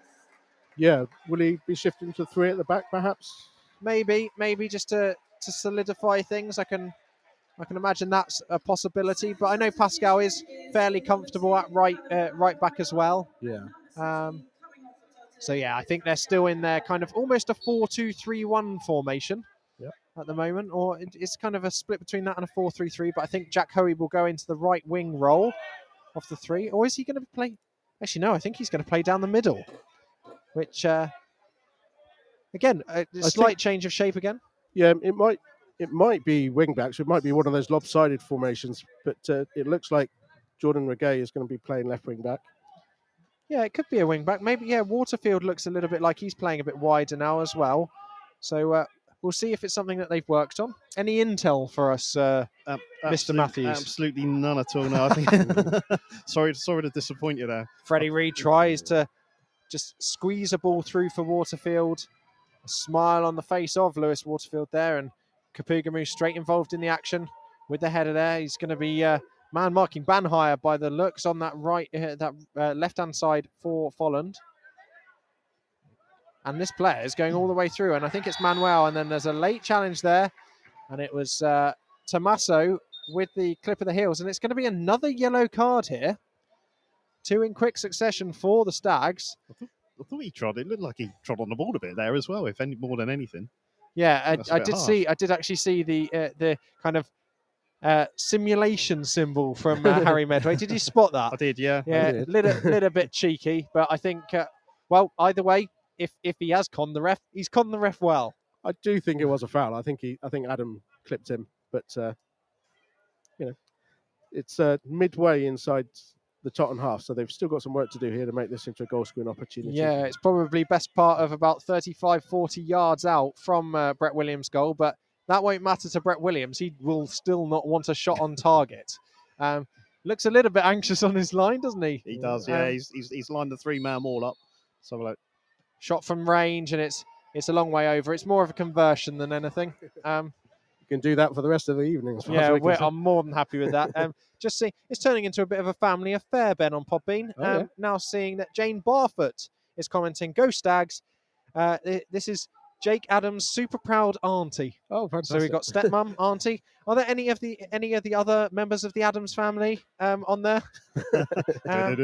Yeah, will he be shifting to three at the back, perhaps? Maybe, maybe just to, to solidify things. I can I can imagine that's a possibility. But I know Pascal is fairly comfortable at right uh, right back as well. Yeah. Um, so yeah, I think they're still in their kind of almost a four two three one formation Yep. at the moment, or it, it's kind of a split between that and a four three three. But I think Jack Hoey will go into the right wing role of the three, or is he going to play? Actually, no, I think he's going to play down the middle, which, uh, again, a slight think, change of shape again. Yeah, it might it might be wing backs. It might be one of those lopsided formations, but uh, it looks like Jordan Regay is going to be playing left wing back. Yeah, it could be a wing back. Maybe, yeah, Waterfield looks a little bit like he's playing a bit wider now as well. So uh, we'll see if it's something that they've worked on. Any intel for us, uh, Um, Mister absolute- Matthews? Absolutely none at all. No, I think. sorry, sorry to disappoint you there. Freddie Reid tries to just squeeze a ball through for Waterfield. A smile on the face of Lewis Waterfield there, and Kapugamu straight involved in the action with the header there. He's going to be uh, man marking Banhire by the looks on that right, uh, that uh, left hand side for Folland. And this player is going all the way through, and I think it's Manuel. And then there's a late challenge there, and it was uh, Tommaso with the clip of the heels, and it's going to be another yellow card here. Two in quick succession for the Stags. I thought, I thought he trod. It looked like he trod on the ball a bit there as well, if any more than anything. Yeah, That's a I, I bit did harsh. see. I did actually see the uh, the kind of uh, simulation symbol from uh, Harry Medway. Did you spot that? I did, yeah. Yeah, did. little little bit cheeky, but I think uh, well, either way, if if he has conned the ref, he's conned the ref well. I do think it was a foul. I think he, I think Adam clipped him, but uh, you know, it's uh, midway inside the Tottenham half. So they've still got some work to do here to make this into a goal scoring opportunity. Yeah, it's probably best part of about thirty-five, forty yards out from uh, Brett Williams' goal, but that won't matter to Brett Williams. He will still not want a shot on target. Um, looks a little bit anxious on his line, doesn't he? He does, yeah. Um, he's, he's he's lined the three-man wall up. So like, shot from range, and it's it's a long way over. It's more of a conversion than anything. Um, You can do that for the rest of the evening. As far yeah, as we can we're, see. I'm more than happy with that. Um, just see, it's turning into a bit of a family affair, Ben, on Podbean. Oh, um, yeah. Now seeing that Jane Barfoot is commenting, "Go Stags." Uh, this is Jake Adams' super proud auntie. Oh, fantastic. So we've got stepmom, auntie. Are there any of the any of the other members of the Adams family um, on there? Um,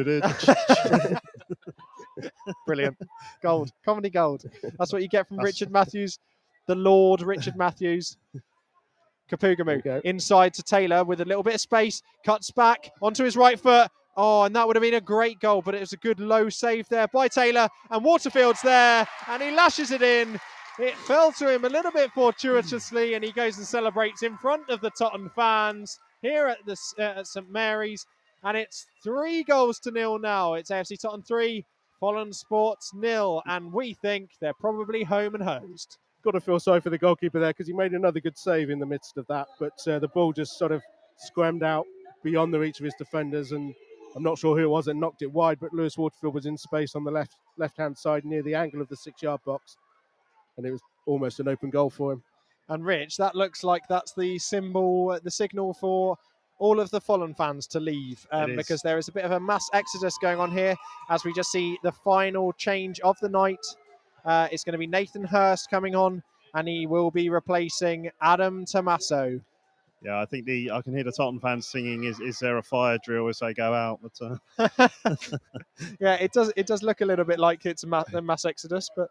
Brilliant. Gold. Comedy gold. That's what you get from That's- Richard Matthews, the Lord Richard Matthews. There Kapugamu you go. inside to Taylor with a little bit of space. Cuts back onto his right foot. Oh, and that would have been a great goal, but it was a good low save there by Taylor. And Waterfield's there, and he lashes it in. It fell to him a little bit fortuitously, and he goes and celebrates in front of the Tottenham fans here at the uh, at St Mary's. And it's three goals to nil now. It's A F C Tottenham three, Folland Sports nil, and we think they're probably home and hosed. Got to feel sorry for the goalkeeper there because he made another good save in the midst of that, but uh, the ball just sort of scrammed out beyond the reach of his defenders, and I'm not sure who it was that knocked it wide, but Lewis Waterfield was in space on the left left hand side near the angle of the six yard box, and it was almost an open goal for him. And Rich, that looks like that's the symbol, the signal for all of the Folland fans to leave, um, It is. because there is a bit of a mass exodus going on here as we just see the final change of the night. Uh, it's going to be Nathan Hurst coming on, and he will be replacing Adam Tommaso. yeah, I think the I can hear the Tottenham fans singing. Is is there a fire drill as they go out? But uh, Yeah, it does. It does look a little bit like it's a ma- a mass exodus, but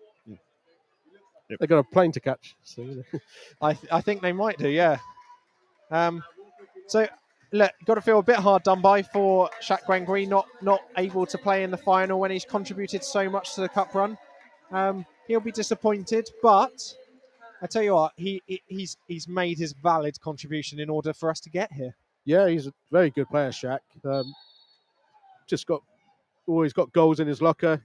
They got a plane to catch. So, you know. I th- I think they might do. Yeah. Um. So look, got to feel a bit hard done by for Shaq Gwengui, not not able to play in the final when he's contributed so much to the cup run. Um, he'll be disappointed, but I tell you what, he, he he's he's made his valid contribution in order for us to get here. Yeah, he's a very good player, Shaq. Um, just got always got goals in his locker.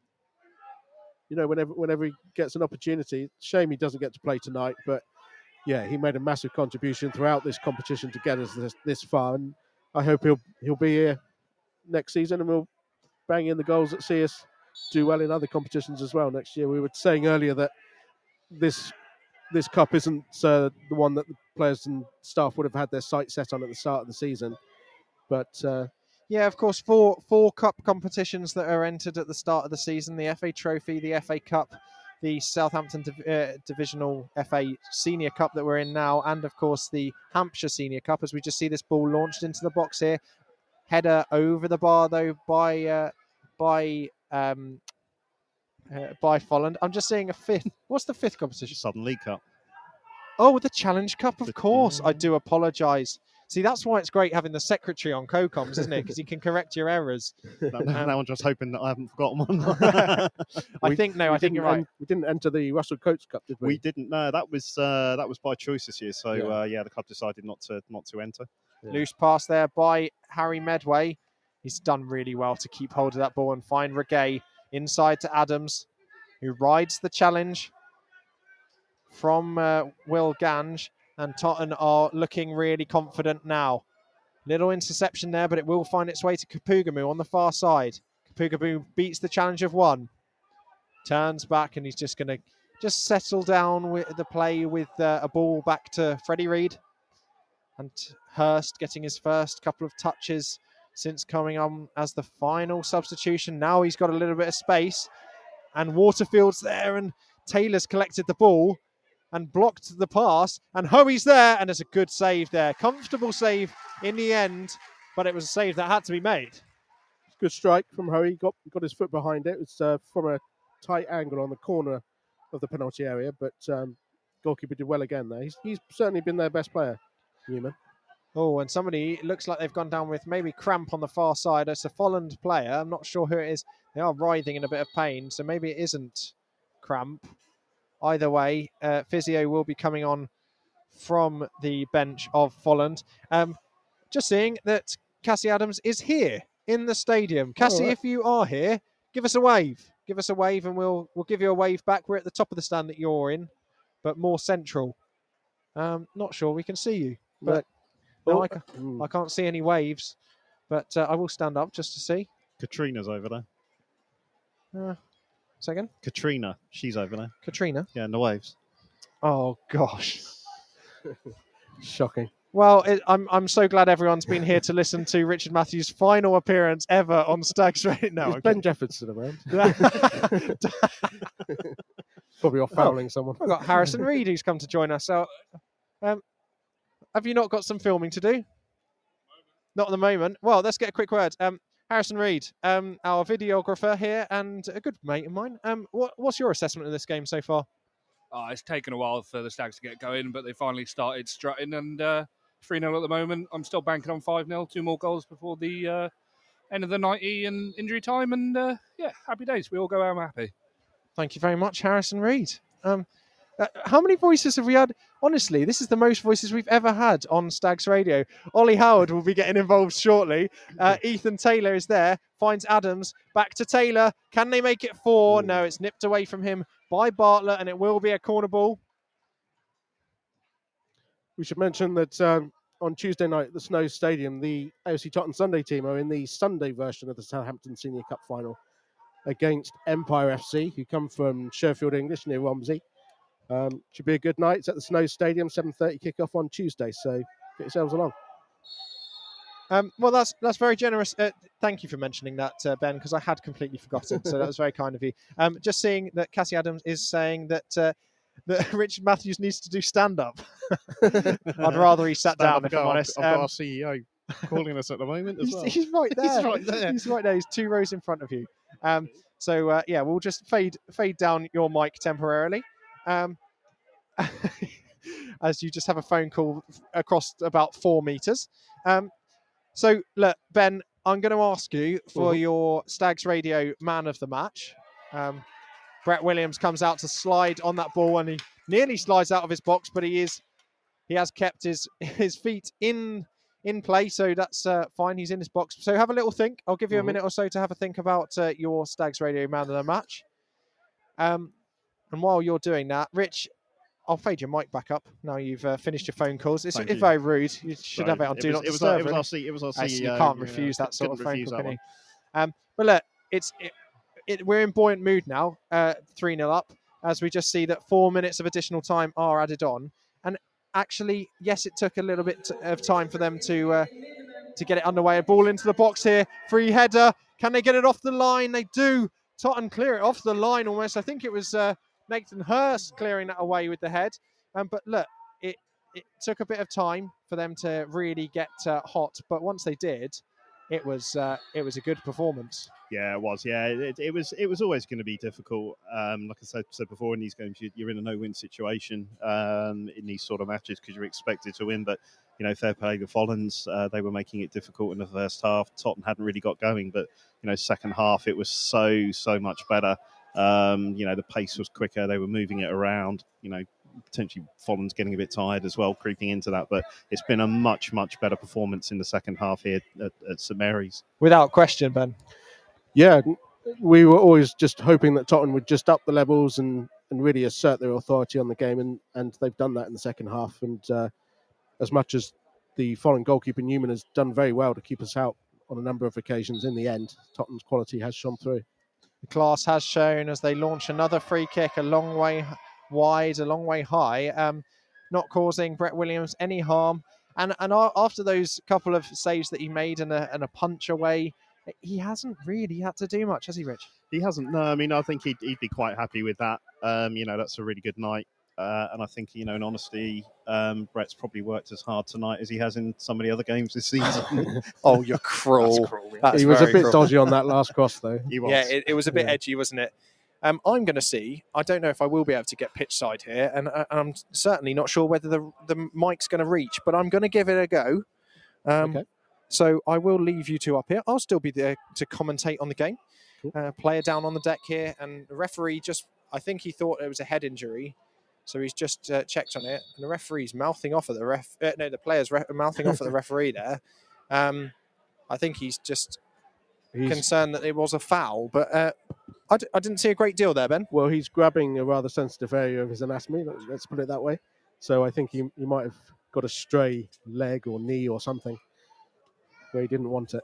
You know, whenever whenever he gets an opportunity, shame he doesn't get to play tonight. But yeah, he made a massive contribution throughout this competition to get us this, this far, and I hope he'll he'll be here next season, and we'll bang in the goals that see us do well in other competitions as well next year. We were saying earlier that this this cup isn't uh, the one that the players and staff would have had their sights set on at the start of the season, but uh, Yeah, of course, four four cup competitions that are entered at the start of the season: the F A Trophy, the F A Cup, the Southampton Div- uh, Divisional F A Senior Cup that we're in now, and of course the Hampshire Senior Cup. As we just see this ball launched into the box here, header over the bar though by uh, by um, uh, by Folland. I'm just seeing a fifth. What's the fifth competition? Southern League Cup. Oh, the Challenge Cup, of The- course. I do apologise. See, that's why it's great having the secretary on CoComs, isn't it? Because he can correct your errors. Now, now I'm just hoping that I haven't forgotten one. I We- think no, we I think didn't you're right. en- we didn't enter the Russell Coates Cup, did we? we didn't know that was uh, that was by choice this year. So Yeah. uh, yeah, the club decided not to not to enter. Yeah. Loose pass there by Harry Medway. He's done really well to keep hold of that ball and find Regay inside to Adams, who rides the challenge from uh, Will Gange. And Tottenham are looking really confident now. Little interception there, but it will find its way to Kapugamu on the far side. Kapugamu beats the challenge of one. Turns back, and he's just going to just settle down with the play with uh, a ball back to Freddie Reid. And Hurst getting his first couple of touches since coming on as the final substitution. Now he's got a little bit of space. And Waterfield's there, and Taylor's collected the ball and blocked the pass. And Hoey's there, and it's a good save there. Comfortable save in the end, but it was a save that had to be made. Good strike from Hurry. Got got his foot behind it. It was uh, from a tight angle on the corner of the penalty area, but um, goalkeeper did well again there. He's, he's certainly been their best player, Newman. Oh, and somebody, it looks like they've gone down with maybe cramp on the far side. It's a Folland player. I'm not sure who it is. They are writhing in a bit of pain, so maybe it isn't cramp. Either way, uh, physio will be coming on from the bench of Folland. Um, just seeing that Cassie Adams is here in the stadium. Cassie, right. if you are here, give us a wave. Give us a wave, and we'll we'll give you a wave back. We're at the top of the stand that you're in, but more central. Um, not sure we can see you, but no, Oh, I, ca- mm. I can't see any waves. But uh, I will stand up just to see. Katrina's over there. Uh, second, Katrina, she's over there. Katrina. Yeah, in the waves. Oh gosh. Shocking. Well, it, I'm I'm so glad everyone's been here to listen to Richard Matthews' final appearance ever on Stags Radio. No, Is I'm Ben Jefferson around? kidding. Probably off fouling someone. We've got Harrison Reed who's come to join us. So, um, have you not got some filming to do? Not at the moment. Well, let's get a quick word. Um, Harrison Reed, um, our videographer here and a good mate of mine. Um, what, what's your assessment of this game so far? Oh, it's taken a while for the Stags to get going, but they finally started strutting, and uh, three nil at the moment. I'm still banking on five nil, two more goals before the uh, end of the ninety and injury time, and uh, yeah, happy days. We all go home happy. Thank you very much, Harrison Reed. Um, uh, how many voices have we had? Honestly, this is the most voices we've ever had on Stags Radio. Ollie Howard will be getting involved shortly. Uh, Ethan Taylor is there, finds Adams, back to Taylor. Can they make it four? No, it's nipped away from him by Bartlett, and it will be a corner ball. We should mention that um, on Tuesday night at the Snow Stadium, the A F C Tottenham Sunday team are in the Sunday version of the Southampton Senior Cup final against Empire F C, who come from Sherfield English near Romsey. Um, should be a good night. It's at the Snow Stadium, seven thirty kickoff on Tuesday, so get yourselves along. Um, well, that's that's very generous. Uh, thank you for mentioning that, uh, Ben, because I had completely forgotten. So that was very kind of you. Um, just seeing that Cassie Adams is saying that uh, that Richard Matthews needs to do stand-up. I'd rather he sat Stand down, up, if go. I'm I've- honest. I've got Um, our C E O calling us at the moment as he's, well. he's right there. He's right there. He's right there. He's two rows in front of you. Um, so uh, yeah, we'll just fade fade down your mic temporarily. Um, as you just have a phone call across about four meters. Um, so, look, Ben, I'm going to ask you for Mhm. your Stags Radio man of the match. Um, Brett Williams comes out to slide on that ball, and he nearly slides out of his box, but he is he has kept his his feet in in play, so that's uh, fine. He's in his box. So have a little think. I'll give you a Mhm. minute or so to have a think about uh, your Stags Radio man of the match. Um, and while you're doing that, Rich, I'll fade your mic back up now you've uh, finished your phone calls. It's, Thank it's you. very rude. You should Sorry. have it on It Do was, Not it was our, Disturb. it was really. our, C, it was our Uh, so C E O. you can't yeah, refuse that sort of couldn't phone refuse call, that can one. you? Um, but look, it's it, it, we're in buoyant mood now, uh, three nil up, as we just see that four minutes of additional time are added on. And actually, yes, it took a little bit of time for them to uh, to get it underway. A ball into the box here, free header. Can they get it off the line? They do. Tottenham clear it off the line almost. I think it was uh, Nathan Hurst clearing that away with the head. Um, but look, it it took a bit of time for them to really get uh, hot. But once they did, it was uh, it was a good performance. Yeah, it was. Yeah, it, it was. It was always going to be difficult. Um, like I said, said before, in these games, you, you're in a no-win situation um, in these sort of matches because you're expected to win. But you know, fair play to Follens. Uh, they were making it difficult in the first half. Tottenham hadn't really got going, but you know, second half it was so so much better. Um, you know, the pace was quicker. They were moving it around. You know, potentially Follens getting a bit tired as well, creeping into that. But it's been a much much better performance in the second half here at, at St Mary's. Without question, Ben. Yeah, we were always just hoping that Tottenham would just up the levels and, and really assert their authority on the game, and, and they've done that in the second half. And uh, as much as the foreign goalkeeper Newman has done very well to keep us out on a number of occasions, in the end, Tottenham's quality has shone through. The class has shown as they launch another free kick a long way wide, a long way high, um, not causing Brett Williams any harm. And and after those couple of saves that he made and a, and a punch away, he hasn't really had to do much, has he, Rich? He hasn't. No, I mean, I think he'd, he'd be quite happy with that. Um, you know, that's a really good night. Uh, and I think, you know, in honesty, um, Brett's probably worked as hard tonight as he has in some of the other games this season. Oh, you're cruel. That's cruel. That's he was a very bit cruel. dodgy on that last cross, though. He was. Yeah, it, it was a bit Yeah. edgy, wasn't it? Um, I'm going to see. I don't know if I will be able to get pitch side here, and, uh, and I'm certainly not sure whether the the mic's going to reach. But I'm going to give it a go. Um, Okay. So I will leave you two up here. I'll still be there to commentate on the game. Cool. Uh, player down on the deck here, and the referee just, I think he thought it was a head injury, so he's just uh, checked on it. And the referee's mouthing off at the ref. Uh, no, the player's re- mouthing off at the referee there. Um, I think he's just He's, concerned that it was a foul, but uh, I, d- I didn't see a great deal there, Ben. well, he's grabbing a rather sensitive area of his anatomy. Let's, let's put it that way. So I think he, he might have got a stray leg or knee or something where he didn't want it.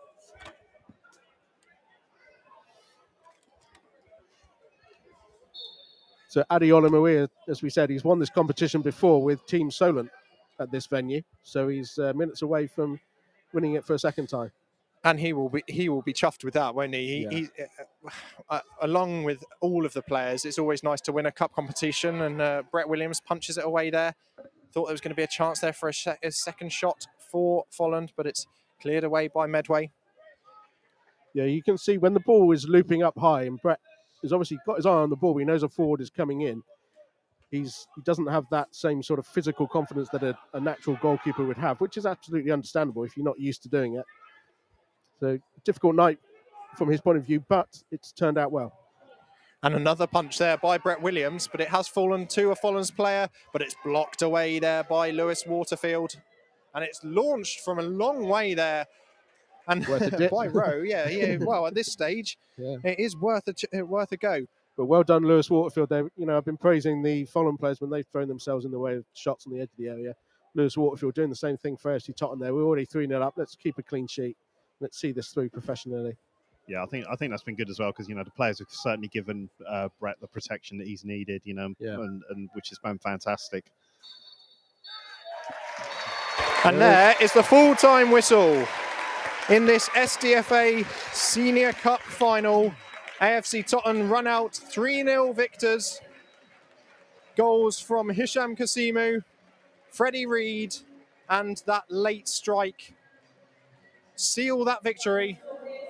So Adi Olamawi, as we said, he's won this competition before with Team Solent at this venue. So he's uh, minutes away from winning it for a second time. And he will be he will be chuffed with that, won't he? he, Yeah. he uh, uh, along with all of the players, it's always nice to win a cup competition. And uh, Brett Williams punches it away there. Thought there was going to be a chance there for a, se- a second shot for Folland, but it's cleared away by Medway. Yeah, you can see when the ball is looping up high, and Brett has obviously got his eye on the ball. But he knows a forward is coming in. He's he doesn't have that same sort of physical confidence that a, a natural goalkeeper would have, which is absolutely understandable if you're not used to doing it. So difficult night from his point of view, but it's turned out well. And another punch there by Brett Williams, but it has fallen to a Folland's player, but it's blocked away there by Lewis Waterfield. And it's launched from a long way there. And Worth a dip. by Rowe, yeah, yeah. Well, at this stage, Yeah. it is worth a ch- worth a go. But well done, Lewis Waterfield. They, you know, I've been praising the Fulham players when they've thrown themselves in the way of shots on the edge of the area. Lewis Waterfield doing the same thing for A F C Tottenham there. We're already three nil up. Let's keep a clean sheet. Let's see this through professionally. Yeah, I think I think that's been good as well because you know the players have certainly given uh, Brett the protection that he's needed, you know, Yeah. and, and which has been fantastic. And there is the full-time whistle in this S D F A Senior Cup final. A F C Tottenham run out three nil victors. Goals from Hisham Kasimu, Freddie Reed, and that late strike seal that victory.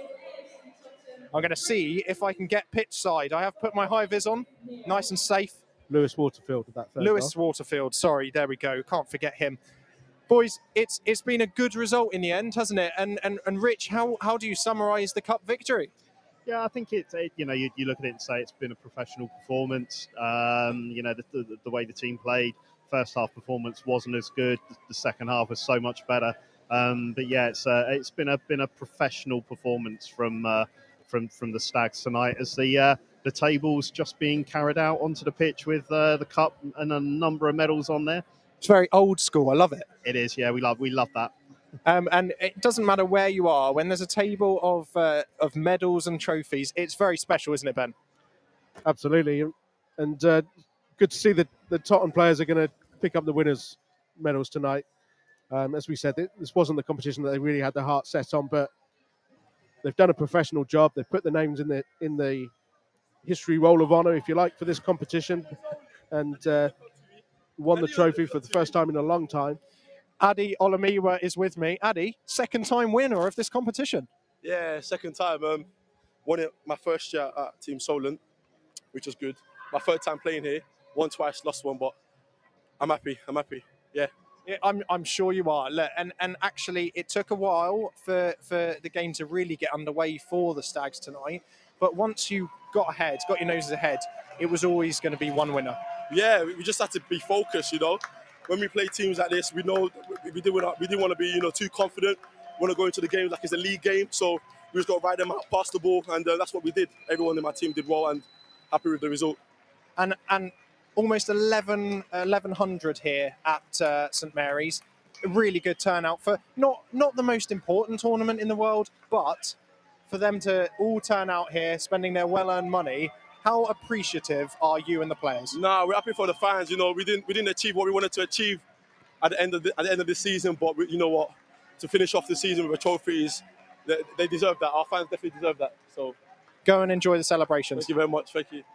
I'm going to see if I can get pitch side. I have put my high vis on, nice and safe. Lewis Waterfield with that third Lewis goal. Waterfield, sorry, there we go. Can't forget him. Boys, it's it's been a good result in the end, hasn't it? And and, and Rich, how, how do you summarise the cup victory? Yeah, I think it's it, you know you, you look at it and say it's been a professional performance. Um, you know the, the the way the team played. First half performance wasn't as good. The second half was so much better. Um, but yeah, it's uh, it's been a been a professional performance from uh, from from the Stags tonight as the uh, the tables just being carried out onto the pitch with uh, the cup and a number of medals on there. It's very old school. I love it. It is, yeah. We love we love that. Um, and it doesn't matter where you are. When there's a table of uh, of medals and trophies, it's very special, isn't it, Ben? Absolutely. And uh, good to see that the Tottenham players are going to pick up the winners' medals tonight. Um, as we said, this wasn't the competition that they really had their heart set on, but they've done a professional job. They've put the names in the in the history roll of honour, if you like, for this competition, and uh, won the trophy for the first time in a long time. Adi Olamiwa is with me. Adi, second time winner of this competition. Yeah, second time. Um, won it my first year at Team Solent, which was good. My third time playing here. Won twice, lost one, but I'm happy. I'm happy. Yeah. Yeah, I'm, I'm sure you are. Look, and, and actually, it took a while for, for the game to really get underway for the Stags tonight. But once you got ahead, got your noses ahead, it was always going to be one winner. Yeah, we just had to be focused, you know. When we play teams like this, we know we didn't want we didn't want to be, you know, too confident. We want to go into the game like it's a league game. So we just got to ride them out, pass the ball, and uh, that's what we did. Everyone in my team did well, and happy with the result. And and almost eleven, eleven hundred here at uh, St Mary's. A really good turnout for not not the most important tournament in the world, but for them to all turn out here, spending their well-earned money. How appreciative are you and the players? Nah, we're happy for the fans. You know, we didn't we didn't achieve what we wanted to achieve at the end of the, at the end of the season, but we, you know what? To finish off the season with a trophy is they, they deserve that. Our fans definitely deserve that. So go and enjoy the celebrations. Thank you very much. Thank you.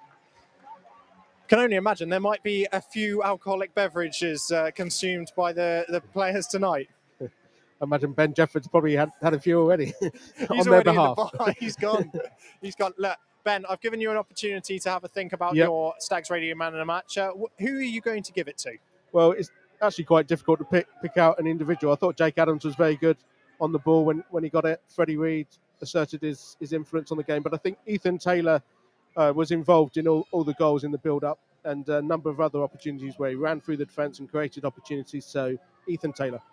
Can only imagine there might be a few alcoholic beverages uh, consumed by the, the players tonight. I imagine Ben Jeffords probably had, had a few already on He's their already behalf. in the bar. He's gone. He's gone. Look, Ben, I've given you an opportunity to have a think about Yep. your Stags Radio Man in a match. Uh, wh- who are you going to give it to? Well, it's actually quite difficult to pick pick out an individual. I thought Jake Adams was very good on the ball when, when he got it. Freddie Reed asserted his, his influence on the game, but I think Ethan Taylor uh, was involved in all, all the goals in the build-up and a number of other opportunities where he ran through the defence and created opportunities. So, Ethan Taylor.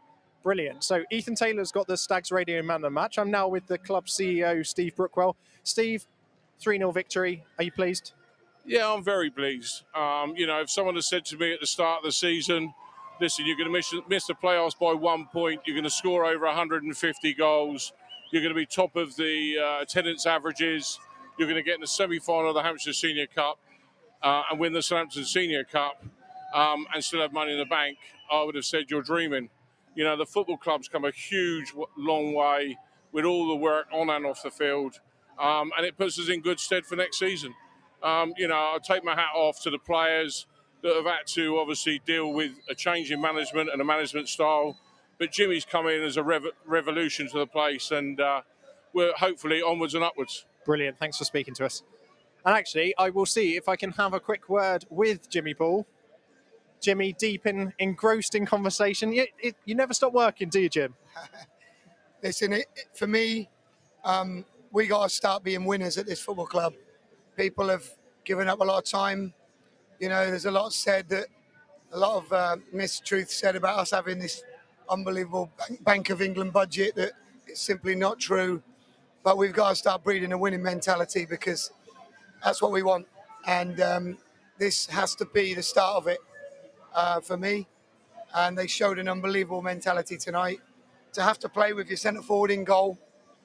Brilliant. So Ethan Taylor's got the Stags Radio Man of the Match. I'm now with the club C E O, Steve Brookwell. Steve, three nil victory. Are you pleased? Yeah, I'm very pleased. Um, you know, if someone had said to me at the start of the season, listen, you're going to miss, miss the playoffs by one point, you're going to score over one hundred fifty goals, you're going to be top of the uh, attendance averages, you're going to get in the semi-final of the Hampshire Senior Cup uh, and win the Southampton Senior Cup um, and still have money in the bank, I would have said you're dreaming. You know, the football club's come a huge, long way with all the work on and off the field, um, and it puts us in good stead for next season. Um, you know, I take my hat off to the players that have had to obviously deal with a change in management and a management style, but Jimmy's come in as a rev- revolution to the place, and uh, we're hopefully onwards and upwards. Brilliant. Thanks for speaking to us. And actually, I will see if I can have a quick word with Jimmy Ball. Jimmy, deep in, engrossed in conversation. You, it, you never stop working, do you, Jim? Listen, it, it, for me, um, we got to start being winners at this football club. People have given up a lot of time. You know, there's a lot said that, a lot of uh, mistruth said about us having this unbelievable Bank of England budget that it's simply not true. But we've got to start breeding a winning mentality because that's what we want. And um, this has to be the start of it. Uh, for me, and they showed an unbelievable mentality tonight. To have to play with your centre forward in goal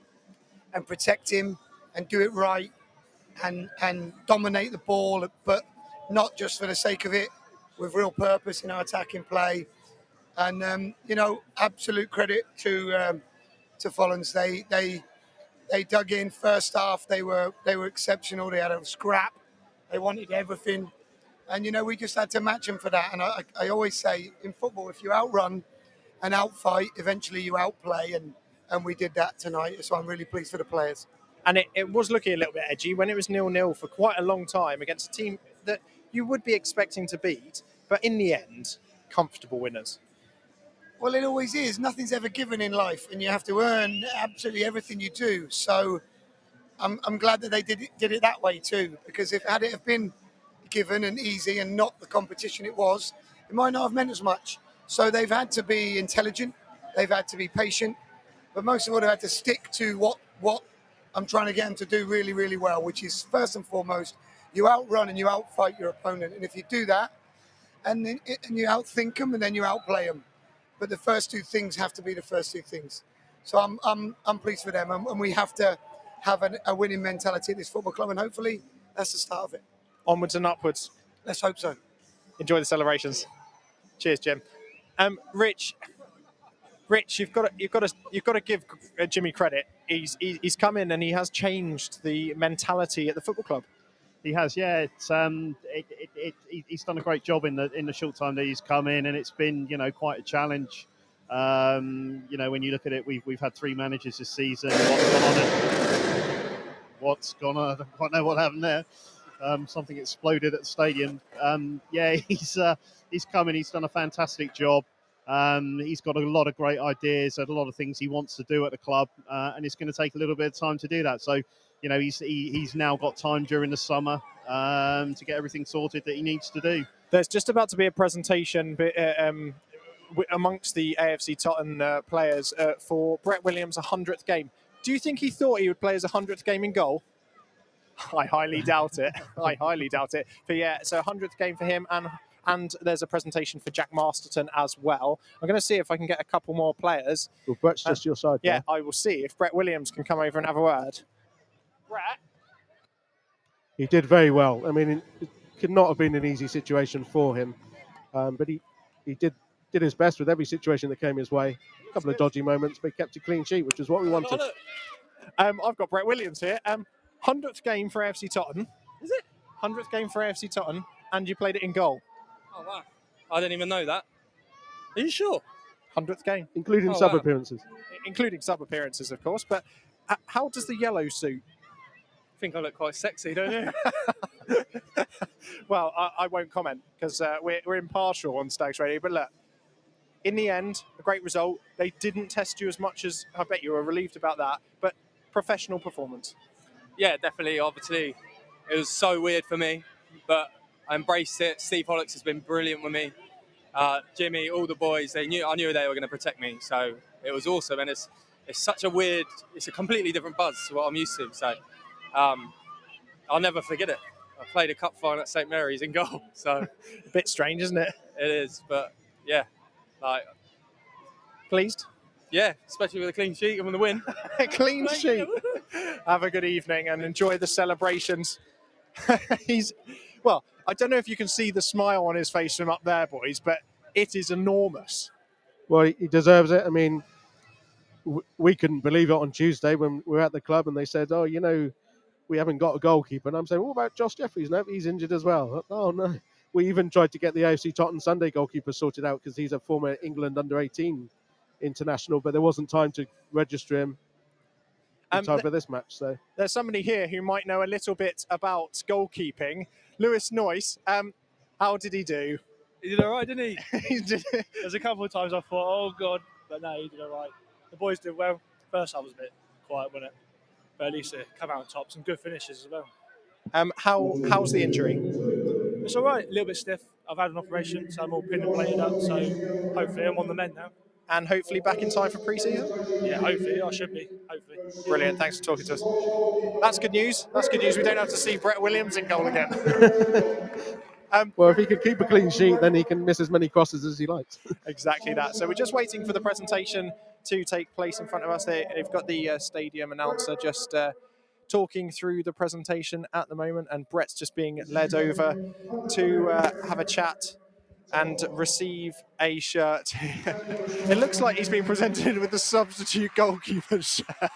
and protect him and do it right and and dominate the ball, but not just for the sake of it, with real purpose in our attacking play. And um, you know, absolute credit to um, to Follens. They they they dug in first half. They were they were exceptional. They had a scrap. They wanted everything. And, you know, we just had to match them for that. And I, I always say in football, if you outrun and outfight, eventually you outplay. And, and we did that tonight. So I'm really pleased for the players. And it, it was looking a little bit edgy when it was nil nil for quite a long time against a team that you would be expecting to beat. But in the end, comfortable winners. Well, it always is. Nothing's ever given in life. And you have to earn absolutely everything you do. So I'm, I'm glad that they did it, did it that way too. Because if had it have been given and easy and not the competition it was, it might not have meant as much. So they've had to be intelligent, they've had to be patient, but most of all they've had to stick to what what I'm trying to get them to do really, really well, which is first and foremost, you outrun and you outfight your opponent. And if you do that, and, then, and you outthink them and then you outplay them. But the first two things have to be the first two things. So I'm I'm, I'm pleased for them, and, and we have to have an, a winning mentality at this football club, and hopefully that's the start of it. Onwards and upwards. Let's hope so. Enjoy the celebrations. Cheers, Jim. Um, Rich, Rich, you've got to, you've got to, you've got to give Jimmy credit. He's he's come in and he has changed the mentality at the football club. He has, yeah. It's um, it, it, it, he's done a great job in the in the short time that he's come in, and it's been, you know, quite a challenge. Um, you know, when you look at it, we've we've had three managers this season. What's gone on? What's gone on? I don't quite know what happened there. Um, something exploded at the stadium. Um, yeah, he's uh, he's come in. He's done a fantastic job. Um, he's got a lot of great ideas and a lot of things he wants to do at the club, uh, and it's going to take a little bit of time to do that. So, you know, he's he, he's now got time during the summer um, to get everything sorted that he needs to do. There's just about to be a presentation um, amongst the A F C Tottenham uh, players uh, for Brett Williams' one hundredth game. Do you think he thought he would play his one hundredth game in goal? I highly doubt it. I highly doubt it. But yeah, so one hundredth game for him, and and there's a presentation for Jack Masterton as well. I'm going to see if I can get a couple more players. Well, Brett's just uh, your side. Yeah, there. I will see if Brett Williams can come over and have a word. Brett? He did very well. I mean, it could not have been an easy situation for him, um, but he, he did did his best with every situation that came his way. A couple of dodgy moments, but he kept a clean sheet, which is what we wanted. Um, I've got Brett Williams here. Um, hundredth game for A F C Tottenham. Is it? hundredth game for A F C Tottenham, and you played it in goal. Oh, wow. I didn't even know that. Are you sure? hundredth game. Including Oh, sub wow. appearances. Including sub appearances, of course. But uh, how does the yellow suit? I think I look quite sexy, don't you? Well, I, I won't comment because uh, we're, we're impartial on Stags Radio. But look, in the end, a great result. They didn't test you as much as I bet you were relieved about that. But professional performance. Yeah, definitely. Obviously, it was so weird for me, but I embraced it. Steve Hollocks has been brilliant with me. uh, Jimmy, all the boys, they knew I knew they were going to protect me. So it was awesome, and it's it's such a weird, it's a completely different buzz to what I'm used to. So um, I'll never forget it. I played a cup final at Saint Mary's in goal, so a bit strange, isn't it? It is, but yeah, like pleased. Yeah, especially with a clean sheet and with the win. A clean sheet. Have a good evening and enjoy the celebrations. He's, well, I don't know if you can see the smile on his face from up there, boys, but it is enormous. Well, he deserves it. I mean, w- we couldn't believe it on Tuesday when we were at the club and they said, oh, you know, we haven't got a goalkeeper. And I'm saying, what about Josh Jeffries? No, he's injured as well. Oh, no. We even tried to get the A F C Tottenham Sunday goalkeeper sorted out because he's a former England under eighteen international, but there wasn't time to register him in Um, time th- for this match. So There's somebody here who might know a little bit about goalkeeping. Lewis Noyce, um, how did he do? He did all right, didn't he? he did. There's a couple of times I thought, oh, God, but no, he did all right. The boys did well. First half was a bit quiet, wasn't it? But at least they come out on top. Some good finishes as well. Um, how How's the injury? It's all right, a little bit stiff. I've had an operation, so I'm all pinned and plated up, so hopefully I'm on the mend now. And hopefully back in time for pre-season? Yeah, hopefully. I should be, hopefully. Brilliant, thanks for talking to us. That's good news. That's good news. We don't have to see Brett Williams in goal again. um, well, if he can keep a clean sheet, then he can miss as many crosses as he likes. Exactly that. So we're just waiting for the presentation to take place in front of us. They, they've got the uh, stadium announcer just uh, talking through the presentation at the moment, and Brett's just being led over to uh, have a chat and receive a shirt. It looks like he's been presented with the substitute goalkeeper shirt,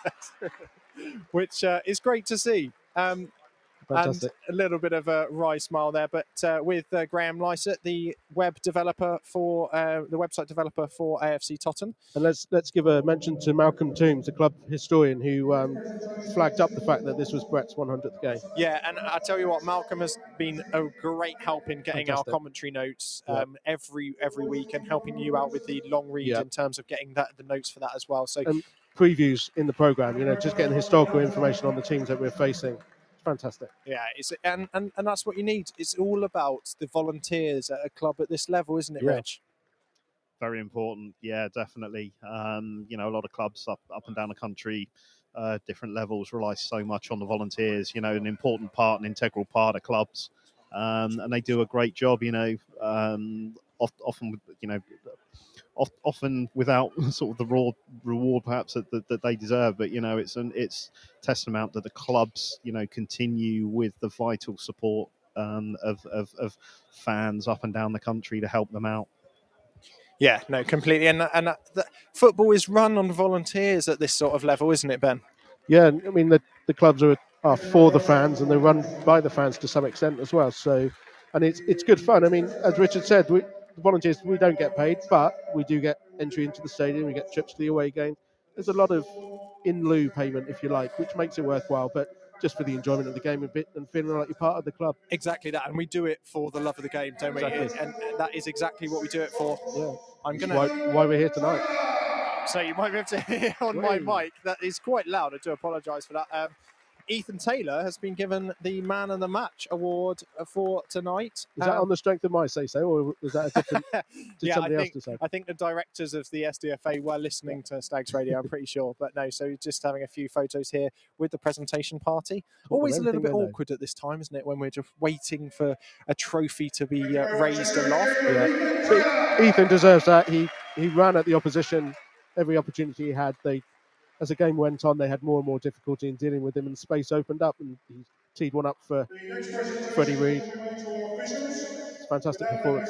which uh, is great to see. Um, Fantastic. And a little bit of a wry smile there, but uh, with uh, Graham Lysett, the web developer for uh, the website developer for A F C Tottenham. And let's let's give a mention to Malcolm Toombs, the club historian, who um, flagged up the fact that this was Brett's one hundredth game. Yeah, and I tell you what, Malcolm has been a great help in getting Fantastic. our commentary notes Yeah. um, every every week and helping you out with the long read Yeah. in terms of getting that the notes for that as well. So And previews in the programme, you know, just getting historical information on the teams that we're facing. It's fantastic. yeah, it's and, and and that's what you need. It's all about the volunteers at a club at this level, isn't it, Yeah. Rich? Very important. Yeah, definitely. Um, you know, a lot of clubs up, up and down the country, uh, different levels, rely so much on the volunteers, you know, an important part, an integral part of clubs. Um, and they do a great job, you know, um, oft, often, you know, oft, often without sort of the raw reward perhaps that, that, that they deserve. But, you know, it's an it's testament that the clubs, you know, continue with the vital support um, of, of, of fans up and down the country to help them out. Yeah, no, completely. And and uh, the, football is run on volunteers at this sort of level, isn't it, Ben? Yeah, I mean, the, the clubs are, are for the fans and they're run by the fans to some extent as well. So, and it's it's good fun. I mean, as Richard said, we, the volunteers, we don't get paid, but we do get entry into the stadium, we get trips to the away games. There's a lot of in lieu payment, if you like, which makes it worthwhile, but just for the enjoyment of the game a bit and feeling like you're part of the club. Exactly that, and we do it for the love of the game, don't we? Exactly. And that is exactly what we do it for. Yeah. I'm gonna. Why, why we're here tonight. So you might be able to hear on my mic that is quite loud. I do apologise for that. Um, Ethan Taylor has been given the Man of the Match award for tonight. Is that Um, on the strength of my say-so, or was that a different? Did yeah, I somebody else think, decide? I think the directors of the S D F A were listening to Stags Radio, I'm pretty sure. But no, so just having a few photos here with the presentation party. Talk Always a of little bit everything they know. awkward at this time, isn't it, when we're just waiting for a trophy to be uh, raised aloft? Yeah. But Ethan deserves that. He he ran at the opposition every opportunity he had. They, as the game went on, they had more and more difficulty in dealing with him, and space opened up, and he teed one up for Freddie Reed. It's a fantastic performance.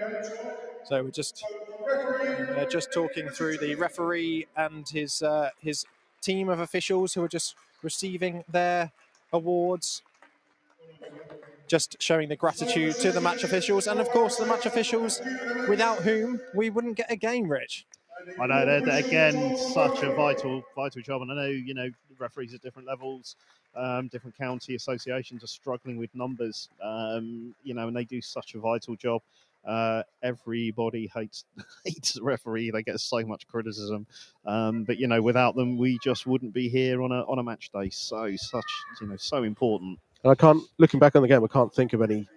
So we're just uh, just talking through the referee and his uh, his team of officials who are just receiving their awards. Just showing the gratitude to the match officials, and of course the match officials, without whom we wouldn't get a game, Rich. I know they're, they're again such a vital, vital job, and I know you know referees at different levels, um, different county associations are struggling with numbers, um, you know, and they do such a vital job. Uh, everybody hates hates the referee; they get so much criticism, um, but you know, without them, we just wouldn't be here on a on a match day. So such, you know, so important. And I can't, looking back on the game, I can't think of any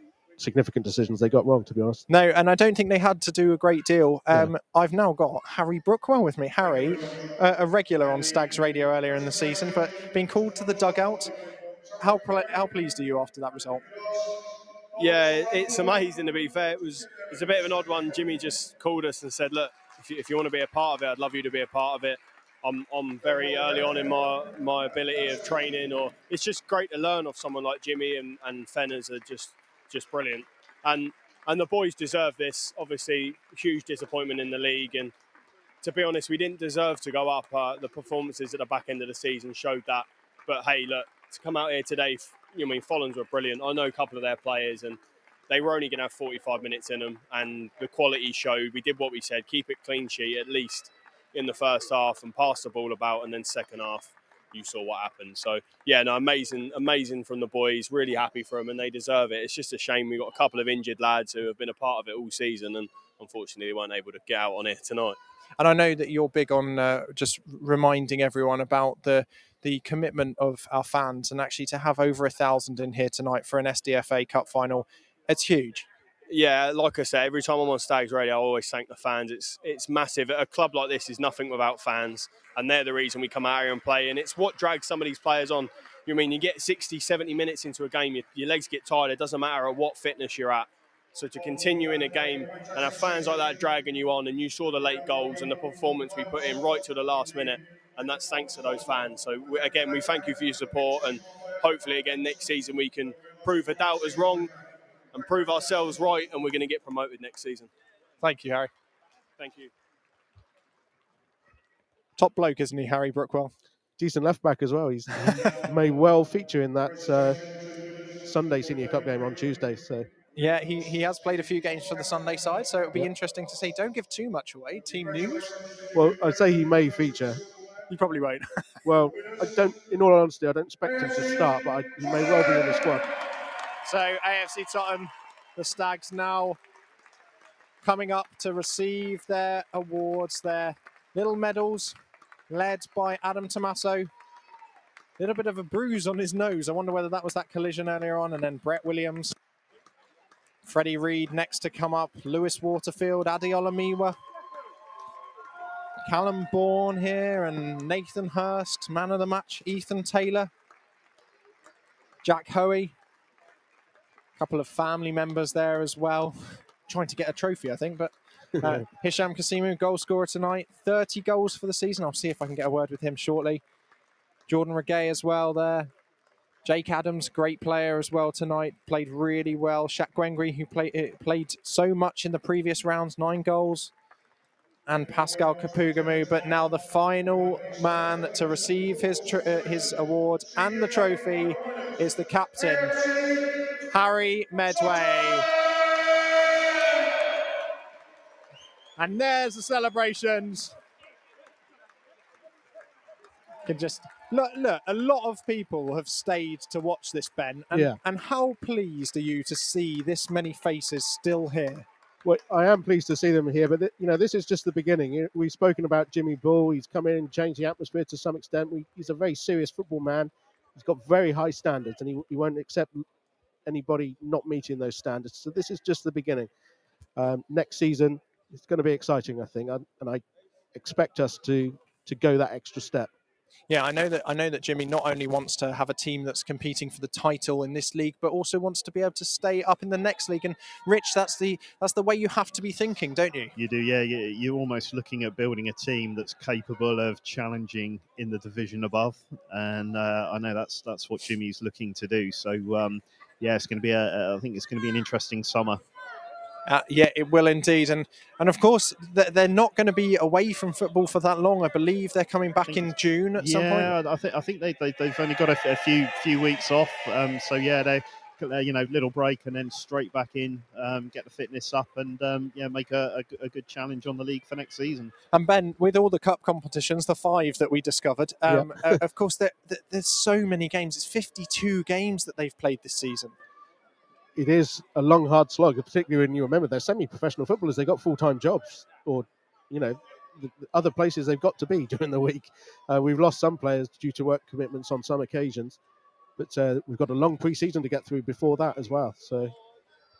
significant decisions they got wrong, to be honest. No, and I don't think they had to do a great deal. Um, yeah. I've now got Harry Brookwell with me. Harry, uh, a regular on Stags Radio earlier in the season, but being called to the dugout. How how pleased are you after that result? Yeah, it's amazing, to be fair. It was it's a bit of an odd one. Jimmy just called us and said, look, if you, if you want to be a part of it, I'd love you to be a part of it. I'm I'm very early on in my, my ability of training, or it's just great to learn off someone like Jimmy, and, and Fenners are just just brilliant. And and the boys deserve this. Obviously, huge disappointment in the league, and to be honest, we didn't deserve to go up. Uh, the performances at the back end of the season showed that. But hey, look, to come out here today, you know, I mean, Follens were brilliant. I know a couple of their players, and they were only going to have forty-five minutes in them, and the quality showed. We did what we said, keep it clean sheet at least in the first half and pass the ball about, and then second half, you saw what happened. So, yeah, no, amazing, amazing from the boys. Really happy for them, and they deserve it. It's just a shame we got a couple of injured lads who have been a part of it all season, and unfortunately they weren't able to get out on it tonight. And I know that you're big on uh, just reminding everyone about the the commitment of our fans, and actually to have over a thousand in here tonight for an S D F A Cup final, it's huge. Yeah, like I said, every time I'm on Stags Radio, I always thank the fans. It's it's massive. A club like this is nothing without fans, and they're the reason we come out here and play. And it's what drags some of these players on. You mean you get sixty, seventy minutes into a game, your, your legs get tired. It doesn't matter at what fitness you're at. So to continue in a game and have fans like that dragging you on, and you saw the late goals and the performance we put in right to the last minute, and that's thanks to those fans. So we, again, we thank you for your support, and hopefully again next season we can prove the doubters wrong and prove ourselves right, and we're going to get promoted next season. Thank you, Harry. Thank you. Top bloke, isn't he, Harry Brookwell? Decent left back as well. He's he may well feature in that uh, Sunday Senior Cup game on Tuesday. So. Yeah, he, he has played a few games for the Sunday side, so it'll be yeah. interesting to see. Don't give too much away. Team news. Well, I'd say he may feature. You probably won't. Well, I don't. In all honesty, I don't expect him to start, but I, he may well be in the squad. So A F C Tottenham, the Stags now coming up to receive their awards, their little medals, led by Adam Tommaso. A little bit of a bruise on his nose. I wonder whether that was that collision earlier on. And then Brett Williams, Freddie Reed next to come up, Lewis Waterfield, Adi Olamiwa, Callum Bourne here, and Nathan Hurst, man of the match, Ethan Taylor, Jack Hoey. Couple of family members there as well, trying to get a trophy, I think. But uh, Hisham Kasimu, goal scorer tonight, thirty goals for the season. I'll see if I can get a word with him shortly. Jordan Regay as well there. Jake Adams, great player as well tonight, played really well. Shaq Gwengri, who play, played so much in the previous rounds, nine goals. And Pascal Kapugamu, but now the final man to receive his tr- uh, his award and the trophy is the captain, Harry Medway. And there's the celebrations. Can just look, look, a lot of people have stayed to watch this, Ben. And, yeah. and how pleased are you to see this many faces still here? Well, I am pleased to see them here, but th- you know, this is just the beginning. We've spoken about Jimmy Bull. He's come in and changed the atmosphere to some extent. We, he's a very serious football man. He's got very high standards, and he, he won't accept anybody not meeting those standards. So this is just the beginning. Um, next season, it's going to be exciting, I think, and, and I expect us to to go that extra step. Yeah, I know that I know that Jimmy not only wants to have a team that's competing for the title in this league, but also wants to be able to stay up in the next league. And Rich, that's the that's the way you have to be thinking, don't you? You do, yeah. You're almost looking at building a team that's capable of challenging in the division above, and uh, I know that's that's what Jimmy's looking to do. So um, yeah, it's going to be a. I think it's going to be an interesting summer. Uh, yeah, it will indeed. And and of course, they're not going to be away from football for that long. I believe they're coming back in June at yeah, some point. Yeah, I think I think they, they they've only got a, a few few weeks off. Um, so yeah, they you know little break and then straight back in, um, get the fitness up, and um, yeah, make a, a, a good challenge on the league for next season. And Ben, with all the cup competitions, the five that we discovered, um, yep. uh, of course, there, there's so many games. It's fifty-two games that they've played this season. It is a long, hard slog, particularly when you remember they're semi-professional footballers. They've got full-time jobs, or, you know, the, the other places they've got to be during the week. Uh, we've lost some players due to work commitments on some occasions, but uh, we've got a long pre-season to get through before that as well. So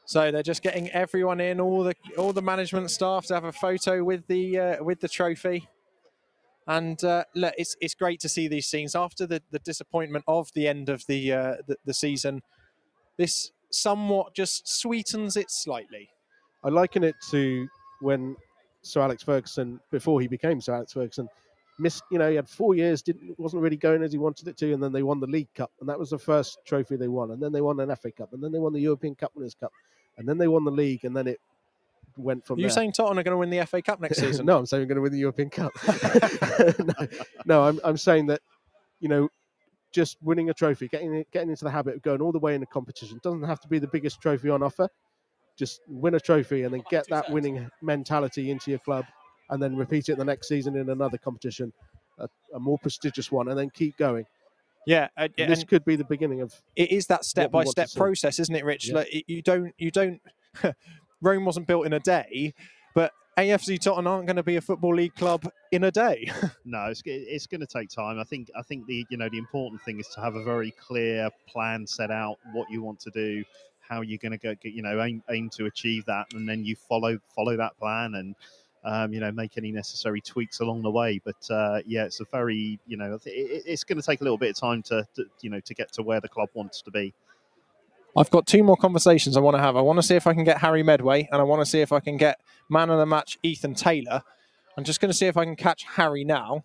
So they're just getting everyone in, all the all the management staff, to have a photo with the uh, with the trophy. And uh, look, it's it's great to see these scenes after the, the disappointment of the end of the, uh, the the season. This somewhat just sweetens it slightly. I liken it to when Sir Alex Ferguson, before he became Sir Alex Ferguson, missed. You know, he had four years, didn't wasn't really going as he wanted it to, and then they won the League Cup, and that was the first trophy they won. And then they won an F A Cup, and then they won the European Cup Winners' Cup, and then they won the league, and then it went from Are you there. saying Tottenham are going to win the F A Cup next season? No, I'm saying we're going to win the European Cup. no, no, I'm I'm saying that, you know, just winning a trophy, getting getting into the habit of going all the way in the competition, doesn't have to be the biggest trophy on offer. Just win a trophy and then get that winning mentality into your club, and then repeat it the next season in another competition, a, a more prestigious one, and then keep going. Yeah, uh, And this and could be the beginning of it is that step what we by want step to see. process, isn't it, Rich? Yeah. Like it- you don't you don't Rome wasn't built in a day, but A F C Tottenham aren't going to be a football league club in a day. No, it's it's going to take time. I think I think the you know the important thing is to have a very clear plan set out, what you want to do, how you're going to go, you know, aim aim to achieve that, and then you follow follow that plan and um, you know make any necessary tweaks along the way. But uh, yeah, it's a very you know it, it's going to take a little bit of time to, to you know to get to where the club wants to be. I've got two more conversations I want to have. I want to see if I can get Harry Medway, and I want to see if I can get man of the match Ethan Taylor. I'm just going to see if I can catch Harry now.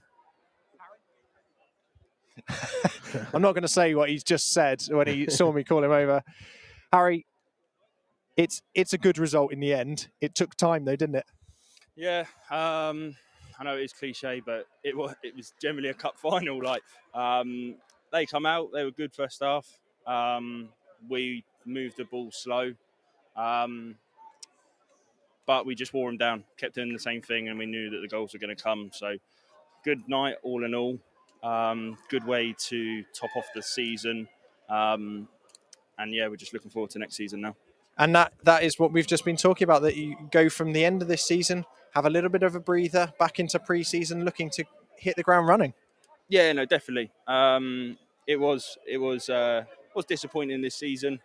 I'm not going to say what he's just said when he saw me call him over. Harry, it's it's a good result in the end. It took time though, didn't it? Yeah, um, I know it's cliche, but it was it was generally a cup final. Like um, they come out, they were good first half. Um, we moved the ball slow, um, but we just wore them down. Kept doing the same thing, and we knew that the goals were going to come. So good night, all in all. Um, good way to top off the season, um, and yeah, we're just looking forward to next season now. And that that is what we've just been talking about, that you go from the end of this season, have a little bit of a breather, back into pre-season, looking to hit the ground running. Yeah, no, definitely. Um, it was it was uh, was disappointing this season.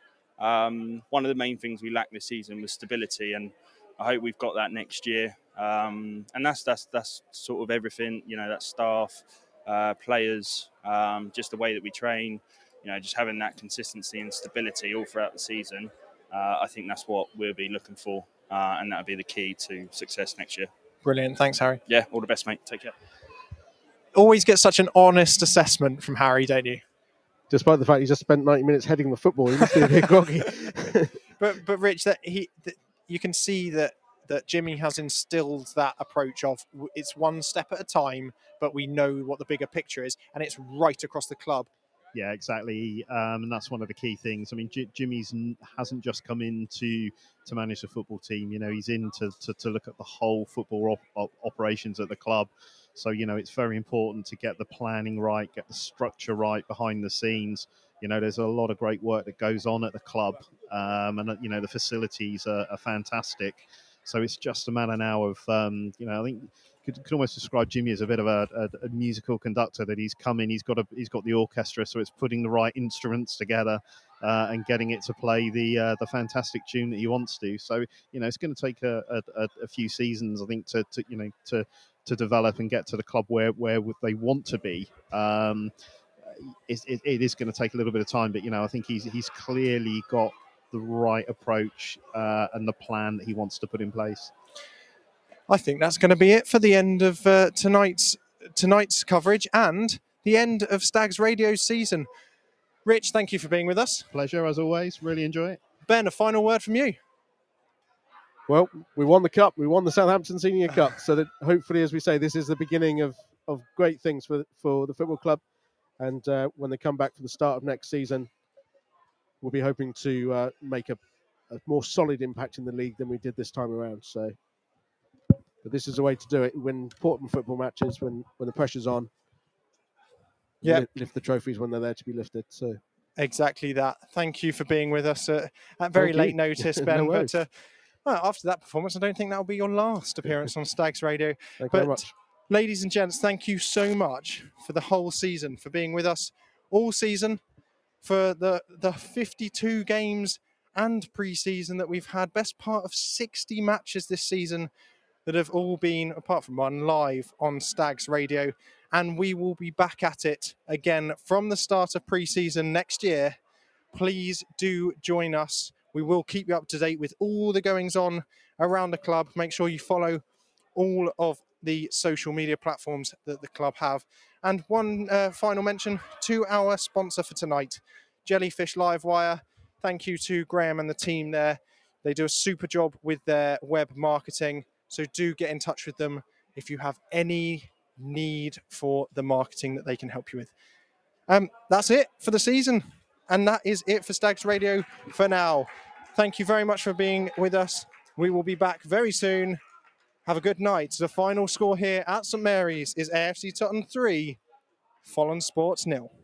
Um, one of the main things we lacked this season was stability, and I hope we've got that next year. Um, and that's that's that's sort of everything. You know, that's staff, uh, players, um, just the way that we train. You know, just having that consistency and stability all throughout the season. Uh, I think that's what we'll be looking for, uh, and that'll be the key to success next year. Brilliant. Thanks, Harry. Yeah, all the best, mate. Take care. Always get such an honest assessment from Harry, don't you? Despite the fact he just spent ninety minutes heading the football, he must be a bit groggy. But but Rich, that he that you can see that that Jimmy has instilled that approach of w- it's one step at a time, but we know what the bigger picture is, and it's right across the club. Yeah, exactly, um, and that's one of the key things. I mean, J- Jimmy's n- hasn't just come in to to manage the football team. You know, he's in to, to, to look at the whole football op- op- operations at the club. So, you know, it's very important to get the planning right, get the structure right behind the scenes. You know, there's a lot of great work that goes on at the club, um, and you know the facilities are, are fantastic. So it's just a matter now of um, you know, I think. Could, could almost describe Jimmy as a bit of a, a, a musical conductor, that he's come in, he's got a, he's got the orchestra, so it's putting the right instruments together uh, and getting it to play the uh, the fantastic tune that he wants to. So you know, it's going to take a, a, a few seasons, I think, to, to you know to to develop and get to the club where where they want to be. Um, it, it, it is going to take a little bit of time, but you know, I think he's he's clearly got the right approach uh, and the plan that he wants to put in place. I think that's going to be it for the end of uh, tonight's tonight's coverage and the end of Stags Radio season. Rich, thank you for being with us. Pleasure, as always. Really enjoy it. Ben, a final word from you. Well, we won the cup. We won the Southampton Senior Cup. So that hopefully, as we say, this is the beginning of, of great things for, for the football club. And uh, when they come back for the start of next season, we'll be hoping to uh, make a, a more solid impact in the league than we did this time around. So, but this is a way to do it. Win important football matches when, when the pressure's on. Yeah, lift, lift the trophies when they're there to be lifted. So exactly that. Thank you for being with us uh, at very Thank late you. notice, No Ben. worries. but uh, well, after that performance, I don't think that'll be your last appearance on Stags Radio. Thank you but very much. ladies and gents, thank you so much for the whole season, for being with us all season, for the the fifty-two games and pre-season that we've had. Best part of sixty matches this season that have all been, apart from one, live on Stags Radio. And we will be back at it again from the start of pre-season next year. Please do join us. We will keep you up to date with all the goings on around the club. Make sure you follow all of the social media platforms that the club have. And one uh, final mention to our sponsor for tonight, Jellyfish Livewire. Thank you to Graham and the team there. They do a super job with their web marketing. So do get in touch with them if you have any need for the marketing that they can help you with. Um, that's it for the season. And that is it for Stags Radio for now. Thank you very much for being with us. We will be back very soon. Have a good night. The final score here at St Mary's is A F C Tottenham three, Folland Sports nil.